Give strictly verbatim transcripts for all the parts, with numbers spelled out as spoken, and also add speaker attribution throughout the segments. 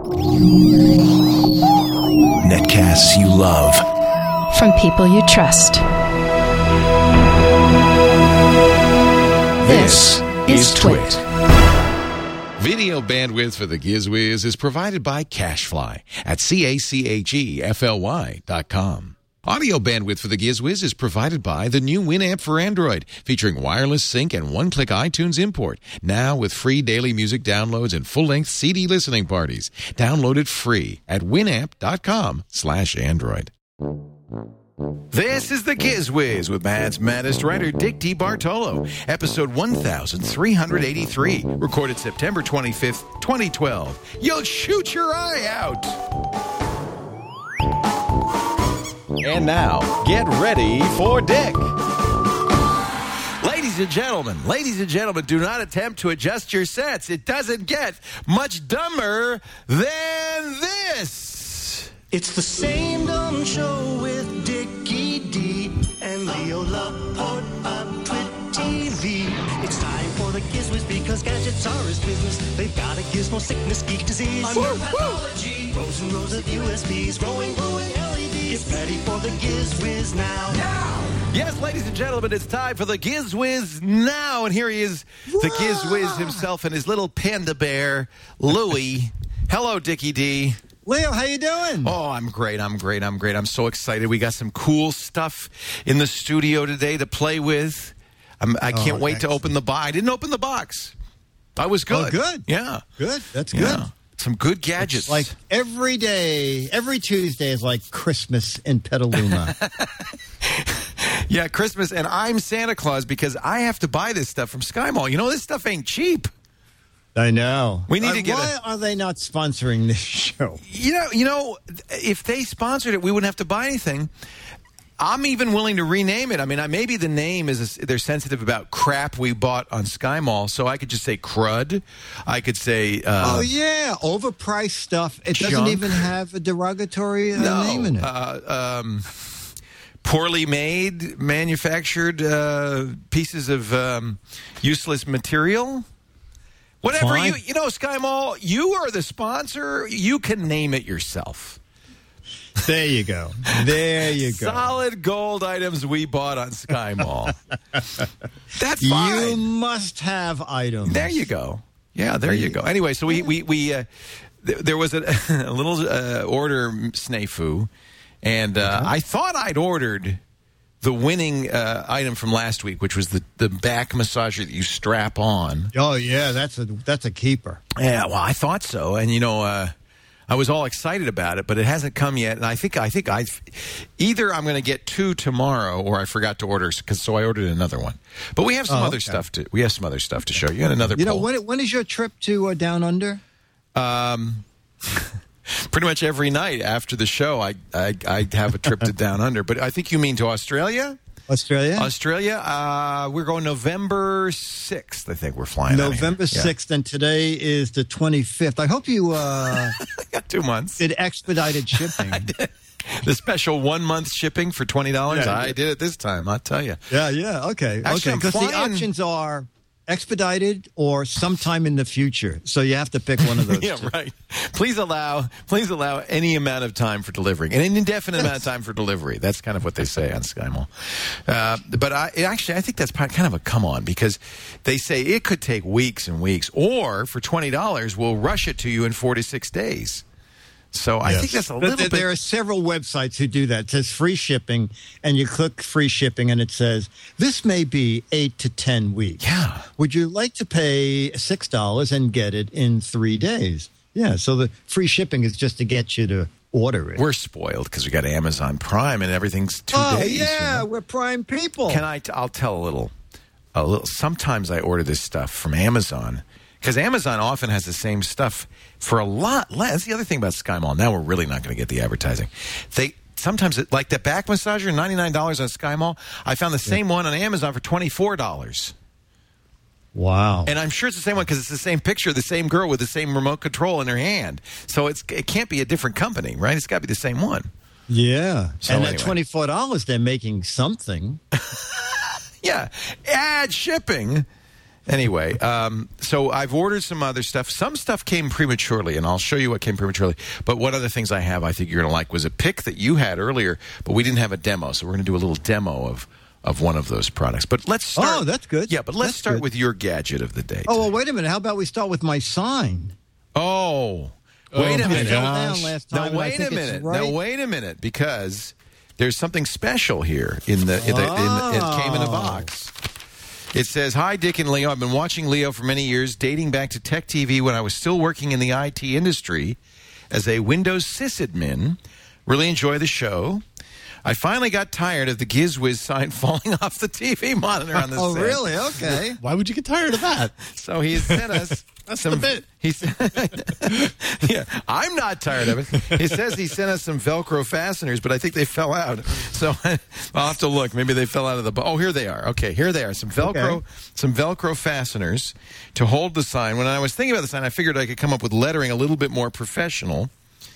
Speaker 1: Netcasts you love.
Speaker 2: From people you trust.
Speaker 1: This is Twit.
Speaker 3: Video bandwidth for the GizWiz is provided by CacheFly at C A C H E F L Y dot com. Audio bandwidth for the GizWiz is provided by the new Winamp for Android, featuring wireless sync and one-click iTunes import. Now with free daily music downloads and full-length C D listening parties. Download it free at winamp.com slash Android. This is the GizWiz with Matt's maddest writer, Dick DeBartolo. Episode one thousand three hundred eighty-three. Recorded September twenty-fifth, twenty twelve. You'll shoot your eye out. And now, get ready for Dick. Ladies and gentlemen, ladies and gentlemen, do not attempt to adjust your sets. It doesn't get much dumber than this.
Speaker 4: It's the same dumb show with Dickie D and Leo Laporte on Twit T V. It's time for the GizWiz because gadgets are his business. They've got a gizmo sickness, geek disease, under pathology, rows and rows of U S Bs, growing, glowing L E Ds. Get ready for the GizWiz now. Now!
Speaker 3: Yes, ladies and gentlemen, it's time for the GizWiz now. And here he is, the GizWiz himself and his little panda bear, Louie. Hello, Dickie D.
Speaker 5: Leo, how you doing?
Speaker 3: Oh, I'm great, I'm great, I'm great. I'm so excited. We got some cool stuff in the studio today to play with. I'm, I can't oh, wait excellent. to open the box. I didn't open the box. I was good.
Speaker 5: Oh, good.
Speaker 3: Yeah.
Speaker 5: Good. That's
Speaker 3: yeah.
Speaker 5: good.
Speaker 3: Some good gadgets.
Speaker 5: It's like every day, every Tuesday is like Christmas in Petaluma.
Speaker 3: Yeah, Christmas, and I'm Santa Claus because I have to buy this stuff from Sky Mall. You know, this stuff ain't cheap.
Speaker 5: I know.
Speaker 3: We need
Speaker 5: uh,
Speaker 3: to get.
Speaker 5: Why a, are they not sponsoring this show?
Speaker 3: You know, you know, if they sponsored it, we wouldn't have to buy anything. I'm even willing to rename it. I mean, maybe the name is they're sensitive about crap we bought on Sky Mall, so I could just say crud. I could say. Uh,
Speaker 5: oh yeah, overpriced stuff. It
Speaker 3: junk.
Speaker 5: Doesn't even have a derogatory uh,
Speaker 3: no,
Speaker 5: name in it.
Speaker 3: Uh, um, poorly made, manufactured uh, pieces of um, useless material. Whatever
Speaker 5: Fine.
Speaker 3: you, you know, Sky Mall, you are the sponsor. You can name it yourself.
Speaker 5: There you go. There you go.
Speaker 3: Solid gold items we bought on Sky Mall. That's fine.
Speaker 5: You must have items.
Speaker 3: There you go. Yeah, there you go. Anyway, so we we we uh, th- there was a, a little uh, order snafu, and uh,
Speaker 5: okay.
Speaker 3: I thought I'd ordered the winning uh, item from last week, which was the, the back massager that you strap on.
Speaker 5: Oh yeah, that's a that's a keeper.
Speaker 3: Yeah, well, I thought so, and you know, uh, I was all excited about it, but it hasn't come yet. And I think I think I either I'm going to get two tomorrow, or I forgot to order, because so I ordered another one. But we have some
Speaker 5: oh,
Speaker 3: other
Speaker 5: okay.
Speaker 3: stuff to we have some other stuff to show you. And another,
Speaker 5: you know,
Speaker 3: poll.
Speaker 5: when when is your trip to uh, Down Under?
Speaker 3: Um. Pretty much every night after the show, I, I I have a trip to Down Under. But I think you mean to Australia?
Speaker 5: Australia?
Speaker 3: Australia. Uh, we're going November sixth, I think we're flying
Speaker 5: November sixth, yeah. And today is the twenty-fifth. I hope you uh,
Speaker 3: got two months.
Speaker 5: did expedited shipping.
Speaker 3: I did. The special one-month shipping for twenty dollars. Yeah, I did it this time, I'll tell you.
Speaker 5: Yeah, yeah, okay.
Speaker 3: Actually,
Speaker 5: okay, because the options are expedited or sometime in the future. So you have to pick one of those.
Speaker 3: Yeah,
Speaker 5: two.
Speaker 3: right. Please allow please allow any amount of time for delivering. And an indefinite amount of time for delivery. That's kind of what they say on Sky Mall. Uh, but I, actually, I think that's kind of a come-on, because they say it could take weeks and weeks, or for twenty dollars, we'll rush it to you in four to six days. So I
Speaker 5: yes.
Speaker 3: think that's a
Speaker 5: but
Speaker 3: little
Speaker 5: there,
Speaker 3: bit...
Speaker 5: There are several websites who do that. It says free shipping, and you click free shipping, and it says, this may be eight to ten weeks.
Speaker 3: Yeah.
Speaker 5: Would you like to pay six dollars and get it in three days? Yeah, so the free shipping is just to get you to order it.
Speaker 3: We're spoiled because we got Amazon Prime, and everything's two
Speaker 5: oh,
Speaker 3: days.
Speaker 5: yeah,
Speaker 3: you know?
Speaker 5: We're Prime people.
Speaker 3: Can I... T- I'll tell a little, a little... Sometimes I order this stuff from Amazon, because Amazon often has the same stuff for a lot less. That's the other thing about Sky Mall. Now we're really not going to get the advertising. They sometimes, it, like that back massager, ninety-nine dollars on Sky Mall. I found the same yeah. one on Amazon for twenty-four dollars.
Speaker 5: Wow.
Speaker 3: And I'm sure it's the same one because it's the same picture, the same girl with the same remote control in her hand. So it's it can't be a different company, right? It's got to be the same one.
Speaker 5: Yeah.
Speaker 3: So
Speaker 5: and
Speaker 3: anyway.
Speaker 5: at twenty-four dollars, they're making something.
Speaker 3: Yeah. Add shipping. Anyway, um, so I've ordered some other stuff. Some stuff came prematurely, and I'll show you what came prematurely. But one of the things I have I think you're going to like was a pick that you had earlier, but we didn't have a demo. So we're going to do a little demo of, of one of those products. But let's start.
Speaker 5: Oh, that's good.
Speaker 3: Yeah, but let's
Speaker 5: That's
Speaker 3: start
Speaker 5: good.
Speaker 3: with your gadget of the day.
Speaker 5: Oh, well, wait a minute. How about we start with my sign?
Speaker 3: Oh, wait
Speaker 6: Oh,
Speaker 3: a
Speaker 6: my
Speaker 3: minute.
Speaker 5: Fell
Speaker 6: gosh.
Speaker 5: down last
Speaker 3: Now
Speaker 5: time, and I
Speaker 3: wait a
Speaker 5: think it's
Speaker 3: minute.
Speaker 5: right.
Speaker 3: Now wait a minute, because there's something special here in the, in the, in the it came in a box. It says, "Hi, Dick and Leo. I've been watching Leo for many years, dating back to Tech T V when I was still working in the I T industry as a Windows sysadmin. Really enjoy the show. I finally got tired of the GizWiz sign falling off the T V monitor on the
Speaker 5: Oh,
Speaker 3: set.
Speaker 5: really? Okay.
Speaker 6: Why would you get tired of that?
Speaker 3: So he sent us
Speaker 6: That's
Speaker 3: some
Speaker 6: the bit.
Speaker 3: He said, "Yeah, I'm not tired of it." He says he sent us some Velcro fasteners, but I think they fell out. So I'll have to look. Maybe they fell out of the. Oh, here they are. Okay, here they are. Some Velcro,
Speaker 5: Okay.
Speaker 3: some Velcro fasteners to hold the sign. When I was thinking about the sign, I figured I could come up with lettering a little bit more professional.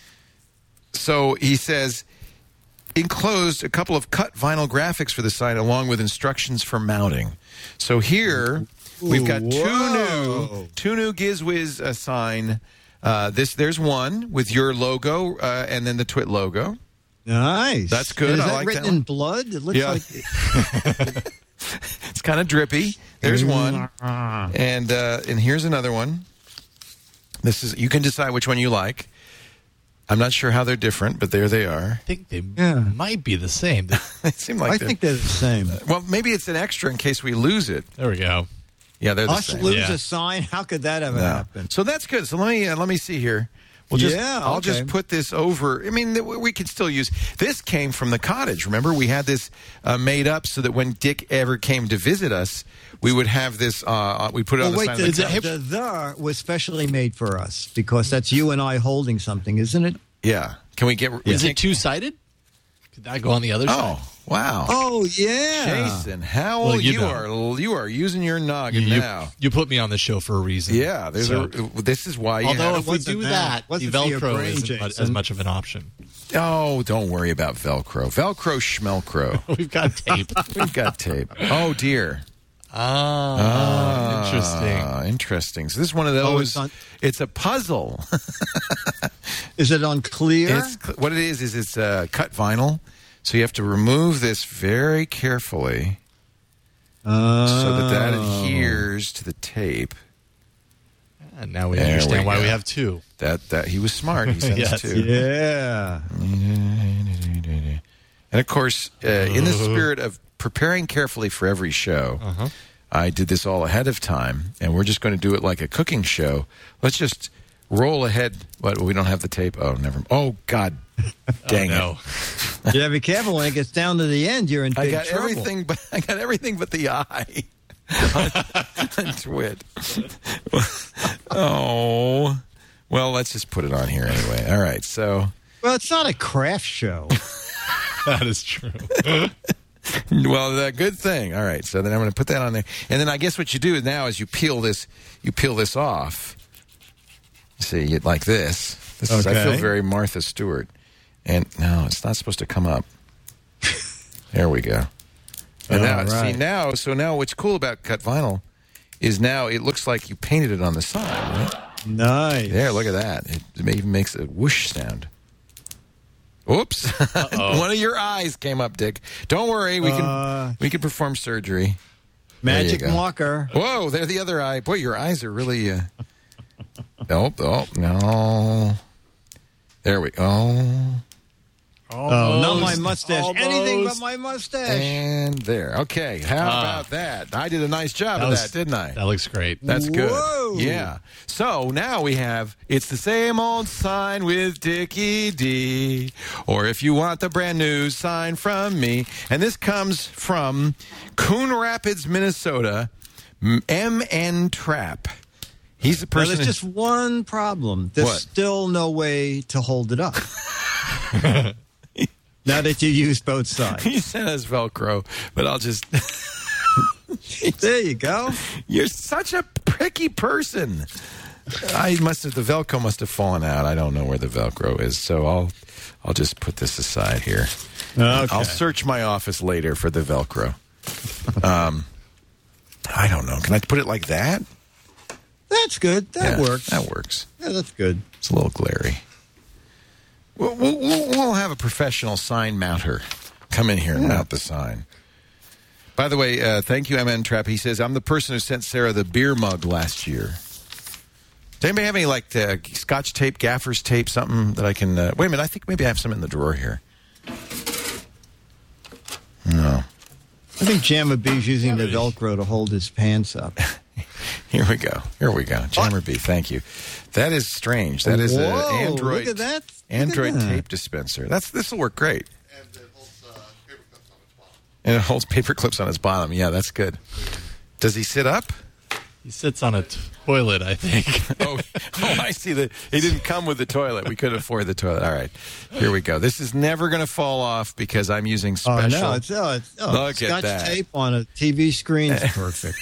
Speaker 3: So he says, enclosed a couple of cut vinyl graphics for the sign, along with instructions for mounting. So here we've got two
Speaker 5: Whoa.
Speaker 3: new, two new GizWiz uh, sign. Uh, this there's one with your logo uh, and then the Twit logo.
Speaker 5: Nice.
Speaker 3: That's good.
Speaker 5: And is
Speaker 3: I
Speaker 5: that
Speaker 3: like
Speaker 5: written
Speaker 3: that one.
Speaker 5: in blood? It looks
Speaker 3: Yeah.
Speaker 5: like.
Speaker 3: It's kind of drippy. There's one, and uh, and here's another one. This is you can decide which one you like. I'm not sure how they're different, but there they are.
Speaker 6: I think they
Speaker 5: Yeah.
Speaker 6: might be the same.
Speaker 3: They seem like
Speaker 5: I
Speaker 3: they're-
Speaker 5: think they're the same.
Speaker 3: well, maybe it's an extra in case we lose it.
Speaker 6: There we go.
Speaker 3: Yeah, they're the
Speaker 5: Us
Speaker 3: same.
Speaker 5: lose
Speaker 6: Yeah.
Speaker 5: a sign? How could that ever
Speaker 3: No.
Speaker 5: happen?
Speaker 3: So that's good. So let me uh, let me see here. We'll just,
Speaker 5: Yeah,
Speaker 3: I'll
Speaker 5: okay.
Speaker 3: just put this over. I mean, th- we can still use this. Came from the cottage. Remember, we had this uh, made up so that when Dick ever came to visit us, we would have this. Uh, we put it on
Speaker 5: Well,
Speaker 3: the
Speaker 5: wait,
Speaker 3: side
Speaker 5: the,
Speaker 3: of the
Speaker 5: the,
Speaker 3: couch.
Speaker 5: the the was specially made for us because that's you and I holding something, isn't it?
Speaker 3: Yeah. Can we get? we
Speaker 6: Is
Speaker 3: can't-
Speaker 6: it two sided? Could that go on the other side?
Speaker 3: Oh, wow.
Speaker 5: Oh, yeah.
Speaker 3: Jason, how
Speaker 6: Well, you
Speaker 3: you,
Speaker 6: know.
Speaker 3: are you are using your noggin
Speaker 6: You,
Speaker 3: now.
Speaker 6: you put me on the show for a reason.
Speaker 3: Yeah, there's
Speaker 6: So-
Speaker 3: a. This is why you
Speaker 6: Although
Speaker 3: have.
Speaker 6: if we
Speaker 5: wasn't
Speaker 6: do
Speaker 5: that-
Speaker 6: that, the
Speaker 5: wasn't for your
Speaker 6: Velcro
Speaker 5: brain,
Speaker 6: isn't mu- as
Speaker 5: Jason.
Speaker 6: much of an option.
Speaker 3: Oh, don't worry about Velcro. Velcro schmelcro.
Speaker 6: We've got tape.
Speaker 3: We've got tape. Oh dear.
Speaker 6: Ah, interesting.
Speaker 3: Ah, interesting. So this is one of
Speaker 5: Oh,
Speaker 3: those.
Speaker 5: it's on-
Speaker 3: it's a puzzle.
Speaker 5: Is it unclear?
Speaker 3: It's what it is. Is it's uh, cut vinyl, so you have to remove this very carefully so that that
Speaker 5: Oh.
Speaker 3: adheres to the tape.
Speaker 6: And now we
Speaker 3: There
Speaker 6: understand
Speaker 3: we
Speaker 6: why
Speaker 3: go.
Speaker 6: we have two.
Speaker 3: That that he was smart. He sent us
Speaker 6: Yes.
Speaker 3: two.
Speaker 5: Yeah.
Speaker 3: And of course, uh, in the spirit of preparing carefully for every show,
Speaker 6: Uh-huh.
Speaker 3: I did this all ahead of time, and we're just going to do it like a cooking show. Let's just roll ahead. What? We don't have the tape. Oh, never. Oh, God, dang
Speaker 6: no.
Speaker 3: it!
Speaker 5: Yeah, be careful when it gets down to the end. You're in
Speaker 3: I
Speaker 5: big
Speaker 3: got
Speaker 5: trouble.
Speaker 3: everything, but I got everything but the eye. on Twit. Oh, well, let's just put it on here anyway. All right, so.
Speaker 5: Well, it's not a craft show.
Speaker 6: That is true.
Speaker 3: Well, the good thing. All right, so then I'm going to put that on there, and then I guess what you do now is you peel this, you peel this off. See, you, like this. This is, I feel
Speaker 5: Okay.
Speaker 3: very Martha Stewart, and no, it's not supposed to come up. There we go. And now,
Speaker 5: All right.
Speaker 3: see now, so now what's cool about cut vinyl is now it looks like you painted it on the side. Right?
Speaker 5: Nice.
Speaker 3: There, look at that. It, it even makes a whoosh sound. Oops! One of your eyes came up, Dick. Don't worry, we can
Speaker 5: Uh,
Speaker 3: we can perform surgery.
Speaker 5: Magic
Speaker 3: There you go.
Speaker 5: marker.
Speaker 3: Whoa, there the other eye. Boy, your eyes are really. Uh... Oh, oh no! There we go.
Speaker 5: Oh, not my
Speaker 6: Almost.
Speaker 5: mustache. Anything but
Speaker 6: Almost.
Speaker 5: my mustache.
Speaker 3: And there. Okay, how
Speaker 6: Ah.
Speaker 3: about that? I did a nice job
Speaker 6: That
Speaker 3: of
Speaker 6: was-
Speaker 3: that, didn't I?
Speaker 6: That looks great.
Speaker 3: That's good.
Speaker 5: Whoa.
Speaker 3: Yeah. So now we have it's the same old sign with Dickie D. Or if you want the brand new sign from me. And this comes from Coon Rapids, Minnesota, M N Trap. He's the
Speaker 5: Now,
Speaker 3: person.
Speaker 5: there's just one problem. There's
Speaker 3: What?
Speaker 5: still no way to hold it up. Now that you used both sides.
Speaker 3: he sent us Velcro, but I'll just.
Speaker 5: There you go.
Speaker 3: You're such a pricky person. I must have the Velcro must have fallen out. I don't know where the Velcro is, so I'll I'll just put this aside here.
Speaker 5: Okay.
Speaker 3: I'll search my office later for the Velcro. Um, I don't know. Can I put it like that?
Speaker 5: That's good. That
Speaker 3: Yeah,
Speaker 5: works.
Speaker 3: That works.
Speaker 5: Yeah, that's good.
Speaker 3: It's a little glary. We'll, we'll, we'll we'll have a professional sign mounter come in here and mount the sign. By the way, uh, thank you, M N Trap. He says, I'm the person who sent Sarah the beer mug last year. Does anybody have any, like, uh, Scotch tape, gaffer's tape, something that I can... Uh, wait a minute, I think maybe I have some in the drawer here. No.
Speaker 5: I think Jammer B's using the Velcro to hold his pants up.
Speaker 3: Here we go. Here we go. Jammer B, thank you. That is strange. That is an
Speaker 5: Whoa,
Speaker 3: Android,
Speaker 5: look at that. Look
Speaker 3: Android
Speaker 5: at that.
Speaker 3: tape dispenser. That's This will work great.
Speaker 7: And it holds uh, paper clips on its bottom.
Speaker 3: And it holds paper clips on its bottom. Yeah, that's good. Does he sit up?
Speaker 6: He sits on a toilet, I think.
Speaker 3: oh, oh, I see. That he didn't come with the toilet. We couldn't afford the toilet. All right, here we go. This is never going to fall off because I'm using
Speaker 5: Oh,
Speaker 3: special.
Speaker 5: no. It's, oh, it's, oh,
Speaker 3: Look at
Speaker 5: Scotch
Speaker 3: that.
Speaker 5: tape on a T V screen is perfect.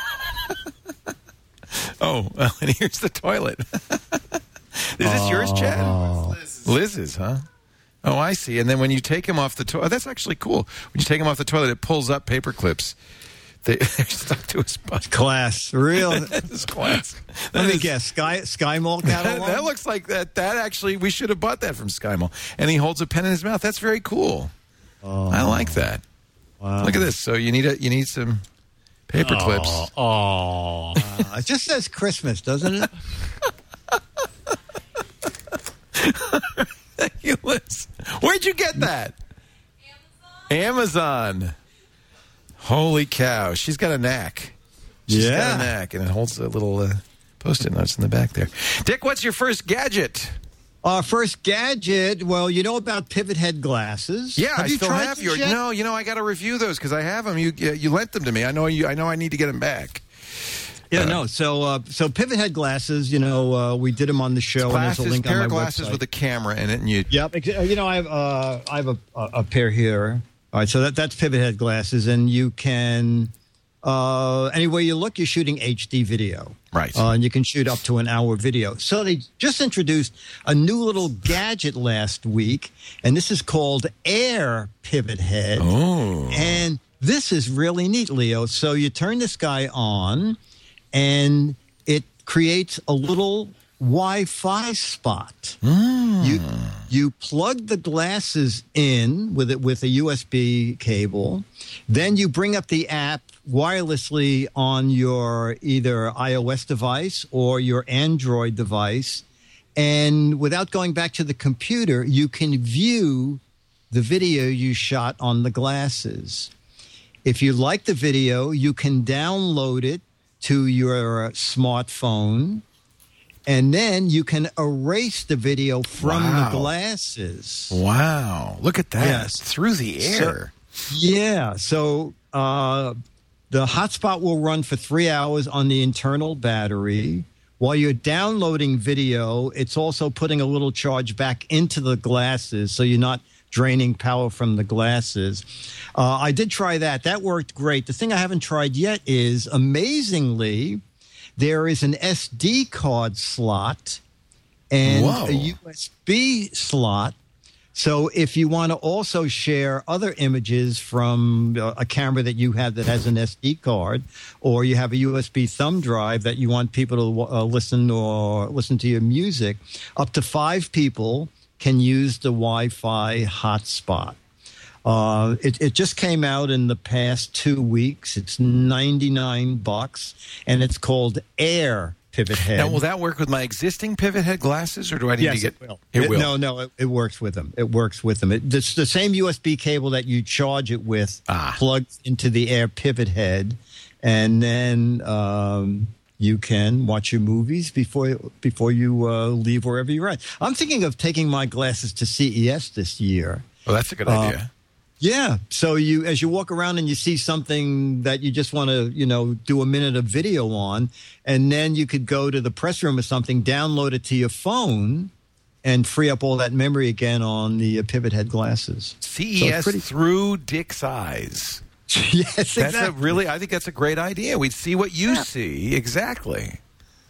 Speaker 3: Oh, well, and here's the toilet. Is this yours, Chad? Liz's, huh? Oh, I see. And then when you take him off the toilet, that's actually cool. When you take him off the toilet, it pulls up paper clips. They, they're stuck to his butt.
Speaker 5: Class. Real.
Speaker 3: That is class.
Speaker 5: Let
Speaker 3: That
Speaker 5: me
Speaker 3: is-
Speaker 5: guess. Sky, Sky Mall
Speaker 3: That,
Speaker 5: catalog?
Speaker 3: that looks like that. That actually, we should have bought that from Sky Mall. And he holds a pen in his mouth. That's very cool.
Speaker 5: Oh,
Speaker 3: I like that.
Speaker 5: wow.
Speaker 3: Look at this. So you need a you need some paper clips.
Speaker 6: Oh,
Speaker 5: Uh, it just says Christmas, doesn't it?
Speaker 3: Thank you, Liz. Where'd you get that? Amazon. Amazon. Holy cow. She's got a knack. She's
Speaker 5: Yeah.
Speaker 3: got a knack. And it holds a little uh, post-it notes in the back there. Dick, what's your first gadget?
Speaker 5: Our first gadget, well, you know about pivot head glasses.
Speaker 3: Yeah,
Speaker 5: have
Speaker 3: I
Speaker 5: you
Speaker 3: still
Speaker 5: tried
Speaker 3: have
Speaker 5: these
Speaker 3: yours.
Speaker 5: yet?
Speaker 3: No, you know, I got to review those because I have them. You uh, you lent them to me. I know you. I know I need to get them back.
Speaker 5: Yeah,
Speaker 3: Uh,
Speaker 5: no. So, uh, so pivot head glasses, you know, uh, we did them on the show. and there's a
Speaker 3: Glasses,
Speaker 5: link
Speaker 3: pair
Speaker 5: on
Speaker 3: of
Speaker 5: my
Speaker 3: glasses
Speaker 5: website.
Speaker 3: with a camera in it, and you.
Speaker 5: Yep. ex- uh, You know, I have uh, I have a, a, a pair here. All right, so that that's pivot head glasses, and you can uh, anywhere you look, you're shooting H D video,
Speaker 3: Right.
Speaker 5: Uh, and you can shoot up to an hour video. So they just introduced a new little gadget last week, and this is called Air Pivot Head.
Speaker 3: Oh.
Speaker 5: And this is really neat, Leo. So you turn this guy on, and it creates a little Wi-Fi spot. You you plug the glasses in with it with a U S B cable, then you bring up the app wirelessly on your either iOS device or your Android device, and without going back to the computer, you can view the video you shot on the glasses. If you like the video, you can download it to your smartphone, and then you can erase the video from
Speaker 3: Wow.
Speaker 5: the glasses.
Speaker 3: Wow. Look at that.
Speaker 5: Yes.
Speaker 3: Through the air.
Speaker 5: Yeah. So uh, the hotspot will run for three hours on the internal battery. While you're downloading video, it's also putting a little charge back into the glasses, so you're not draining power from the glasses. Uh, I did try that. That worked great. The thing I haven't tried yet is, amazingly, there is an S D card slot and
Speaker 3: Whoa.
Speaker 5: a U S B slot. So if you want to also share other images from uh, a camera that you have that has an S D card, or you have a U S B thumb drive that you want people to uh, listen or listen to your music, up to five people can use the Wi-Fi hotspot. Uh, it, it just came out in the past two weeks. It's ninety-nine bucks, and it's called Air Pivot Head.
Speaker 3: Now, will that work with my existing pivot head glasses, or do I need
Speaker 5: Yes,
Speaker 3: to get?
Speaker 5: it will.
Speaker 3: It will.
Speaker 5: No, no, it, it works with them. It works with them. It, it's the same U S B cable that you charge it with,
Speaker 3: Ah.
Speaker 5: plugs into the Air Pivot Head, and then um, you can watch your movies before before you uh, leave wherever you're at. I'm thinking of taking my glasses to C E S this year.
Speaker 3: Well, that's a good
Speaker 5: Uh,
Speaker 3: idea.
Speaker 5: Yeah. So you, as you walk around and you see something that you just want to, you know, do a minute of video on, and then you could go to the press room or something, download it to your phone, and free up all that memory again on the uh, pivot head glasses.
Speaker 3: C E
Speaker 5: So
Speaker 3: S
Speaker 5: it's pretty-
Speaker 3: through Dick's eyes.
Speaker 5: yes,
Speaker 3: That's
Speaker 5: exactly.
Speaker 3: a really. I think that's a great idea. We'd see what you see exactly.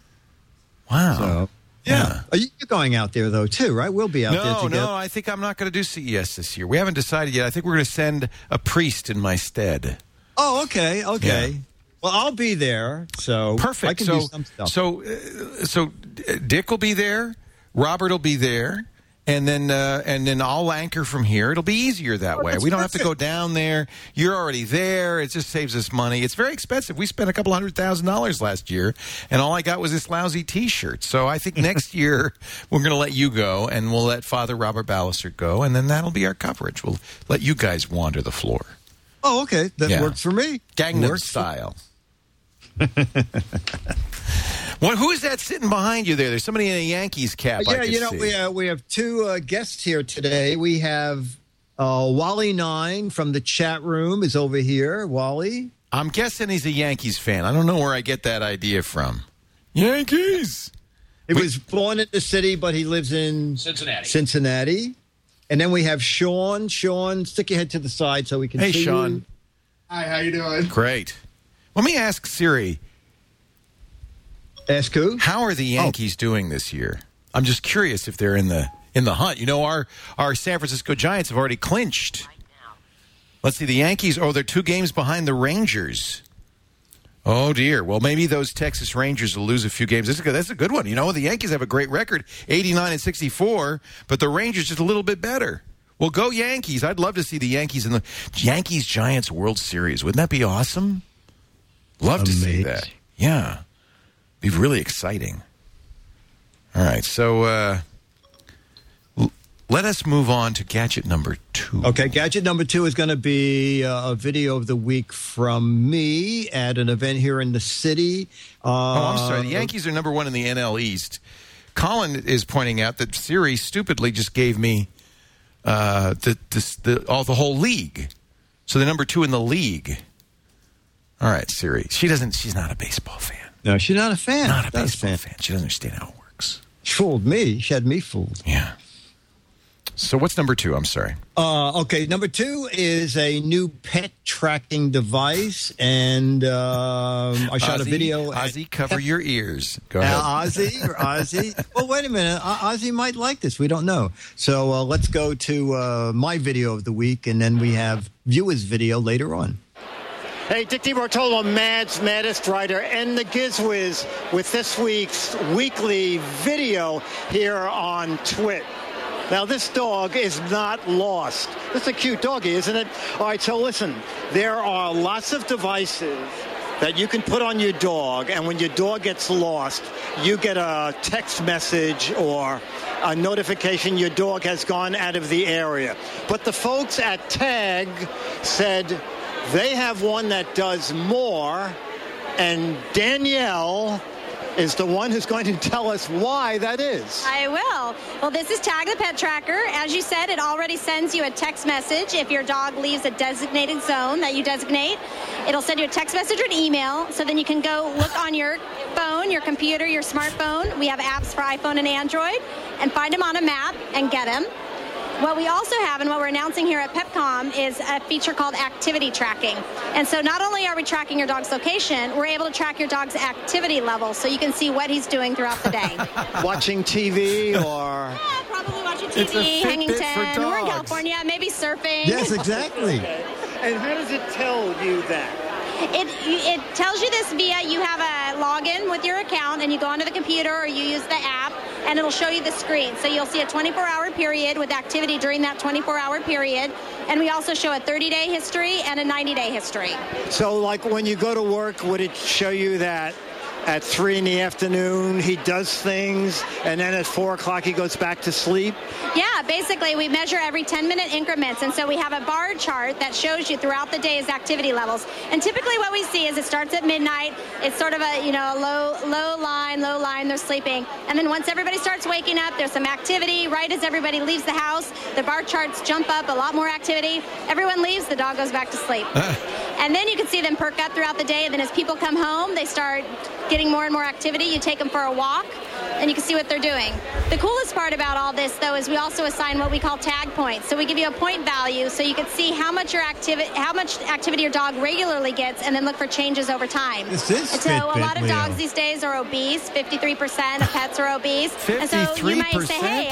Speaker 3: Wow.
Speaker 5: So, yeah. Are you, you're going out there though too, right? We'll be out there
Speaker 3: No,
Speaker 5: together.
Speaker 3: no. I think I'm not going to do C E S this year. We haven't decided yet. I think we're going to send a priest in my stead.
Speaker 5: Oh, okay, okay. Well, I'll be there, so
Speaker 8: Perfect.
Speaker 5: I can
Speaker 8: so,
Speaker 5: do some stuff.
Speaker 8: so, uh, so Dick will be there. Robert will be there. And then, uh, and then I'll anchor from here. It'll be easier that
Speaker 5: Oh,
Speaker 8: way.
Speaker 5: that's
Speaker 8: We don't have to
Speaker 5: perfect.
Speaker 8: go down there. You're already there. It just saves us money. It's very expensive. We spent a couple hundred thousand dollars last year, and all I got was this lousy T-shirt. So I think next year we're going to let you go, and we'll let Father Robert Ballester go, and then that'll be our coverage. We'll let you guys wander the floor,
Speaker 5: Oh, okay. That
Speaker 8: Yeah.
Speaker 5: works for me.
Speaker 8: Gangnam
Speaker 5: Works for-
Speaker 8: style. What? Who is that sitting behind you there? There's somebody in a Yankees cap. I
Speaker 5: Yeah,
Speaker 8: can
Speaker 5: you know,
Speaker 8: see.
Speaker 5: we have, we have two uh, guests here today. We have uh, Wally Nine from the chat room is over here. Wally?
Speaker 8: I'm guessing he's a Yankees fan. I don't know where I get that idea from. Yankees.
Speaker 5: He was born in the city, but he lives in
Speaker 1: Cincinnati.
Speaker 5: Cincinnati. And then we have Sean. Sean, stick your head to the side so we can
Speaker 8: Hey,
Speaker 5: see
Speaker 8: Sean.
Speaker 5: you.
Speaker 7: Hi, how you doing?
Speaker 8: Great. Let me ask Siri,
Speaker 5: Ask who?
Speaker 8: how are the Yankees doing this year? I'm just curious if they're in the in the hunt. You know, our our San Francisco Giants have already clinched. Let's see, the Yankees, oh, they're two games behind the Rangers. Oh, dear. Well, maybe those Texas Rangers will lose a few games. That's a good, that's a good one. You know, the Yankees have a great record, eighty-nine and sixty-four, but the Rangers just a little bit better. Well, go Yankees. I'd love to see the Yankees in the Yankees-Giants World Series. Wouldn't that be awesome? Love to see
Speaker 5: Amazing.
Speaker 8: that. Yeah. Be really exciting. All right, so uh, l- let us move on to gadget number two.
Speaker 5: Okay, gadget number two is going to be uh, a video of the week from me at an event here in the city. Uh,
Speaker 8: Oh, I'm sorry. The Yankees are number one in the N L East. Colin is pointing out that Siri stupidly just gave me uh, the, the, the, all, the whole league. So they're number two in the league. All right, Siri. She doesn't. She's not a baseball fan.
Speaker 5: No, she's not a fan.
Speaker 8: Not a
Speaker 5: Not
Speaker 8: baseball fan. She doesn't understand how it works.
Speaker 5: She fooled me. She had me fooled.
Speaker 8: Yeah. So what's number two? I'm sorry.
Speaker 5: Uh, okay, number two is a new pet tracking device, and um, I shot
Speaker 8: Ozzy,
Speaker 5: a video.
Speaker 8: Ozzy, cover your ears. Go ahead.
Speaker 5: Uh, Ozzy, or Ozzy. Well, wait a minute. O- Ozzy might like this. We don't know. So uh, let's go to uh, my video of the week, and then we have viewers' video later on.
Speaker 9: Hey, Dick DiBartolo, Mad's Maddest Writer, and the Gizwiz with this week's weekly video here on Twit. Now, this dog is not lost. This is a cute doggy, isn't it? All right, so listen, there are lots of devices that you can put on your dog, and when your dog gets lost, you get a text message or a notification your dog has gone out of the area. But the folks at Tag said they have one that does more, and Danielle is the one who's going to tell us why that is.
Speaker 10: I will. Well, this is Tag the Pet Tracker. As you said, it already sends you a text message if your dog leaves a designated zone that you designate. It'll send you a text message or an email, so then you can go look on your phone, your computer, your smartphone. We have apps for iPhone and Android, and find them on a map and get them. What we also have and what we're announcing here at PepCom is a feature called activity tracking. And so not only are we tracking your dog's location, we're able to track your dog's activity level so you can see what he's doing throughout the day.
Speaker 9: Watching T V or...
Speaker 10: Yeah, probably watching T
Speaker 8: It's a
Speaker 10: V,
Speaker 8: Fitbit
Speaker 10: hanging
Speaker 8: for
Speaker 10: ten. We're in
Speaker 8: dogs.
Speaker 10: California, maybe surfing.
Speaker 5: Yes, exactly.
Speaker 9: And how does it tell you that?
Speaker 10: It, it tells you this via you have a login with your account and you go onto the computer or you use the app and it'll show you the screen. So you'll see a twenty-four hour period with activity during that twenty-four hour period. And we also show a thirty day history and a ninety day history.
Speaker 9: So, like, when you go to work, would it show you that at three in the afternoon he does things, and then at four o'clock he goes back to sleep?
Speaker 10: Yeah, basically we measure every ten minute increments, and so we have a bar chart that shows you throughout the day's activity levels. And typically what we see is it starts at midnight. It's sort of a, you know, a low, low line, low line, they're sleeping. And then once everybody starts waking up, there's some activity. Right as everybody leaves the house, the bar charts jump up, a lot more activity. Everyone leaves, the dog goes back to sleep. And then you can see them perk up throughout the day, and then as people come home, they start getting more and more activity. You take them for a walk, and you can see what they're doing. The coolest part about all this, though, is we also assign what we call tag points. So we give you a point value so you can see how much your activity, how much activity your dog regularly gets, and then look for changes over time.
Speaker 5: This is
Speaker 10: And so a
Speaker 5: Fitbit,
Speaker 10: lot of
Speaker 5: Leo.
Speaker 10: dogs these days are obese. fifty-three percent of pets are obese. And so you might say, hey, I normally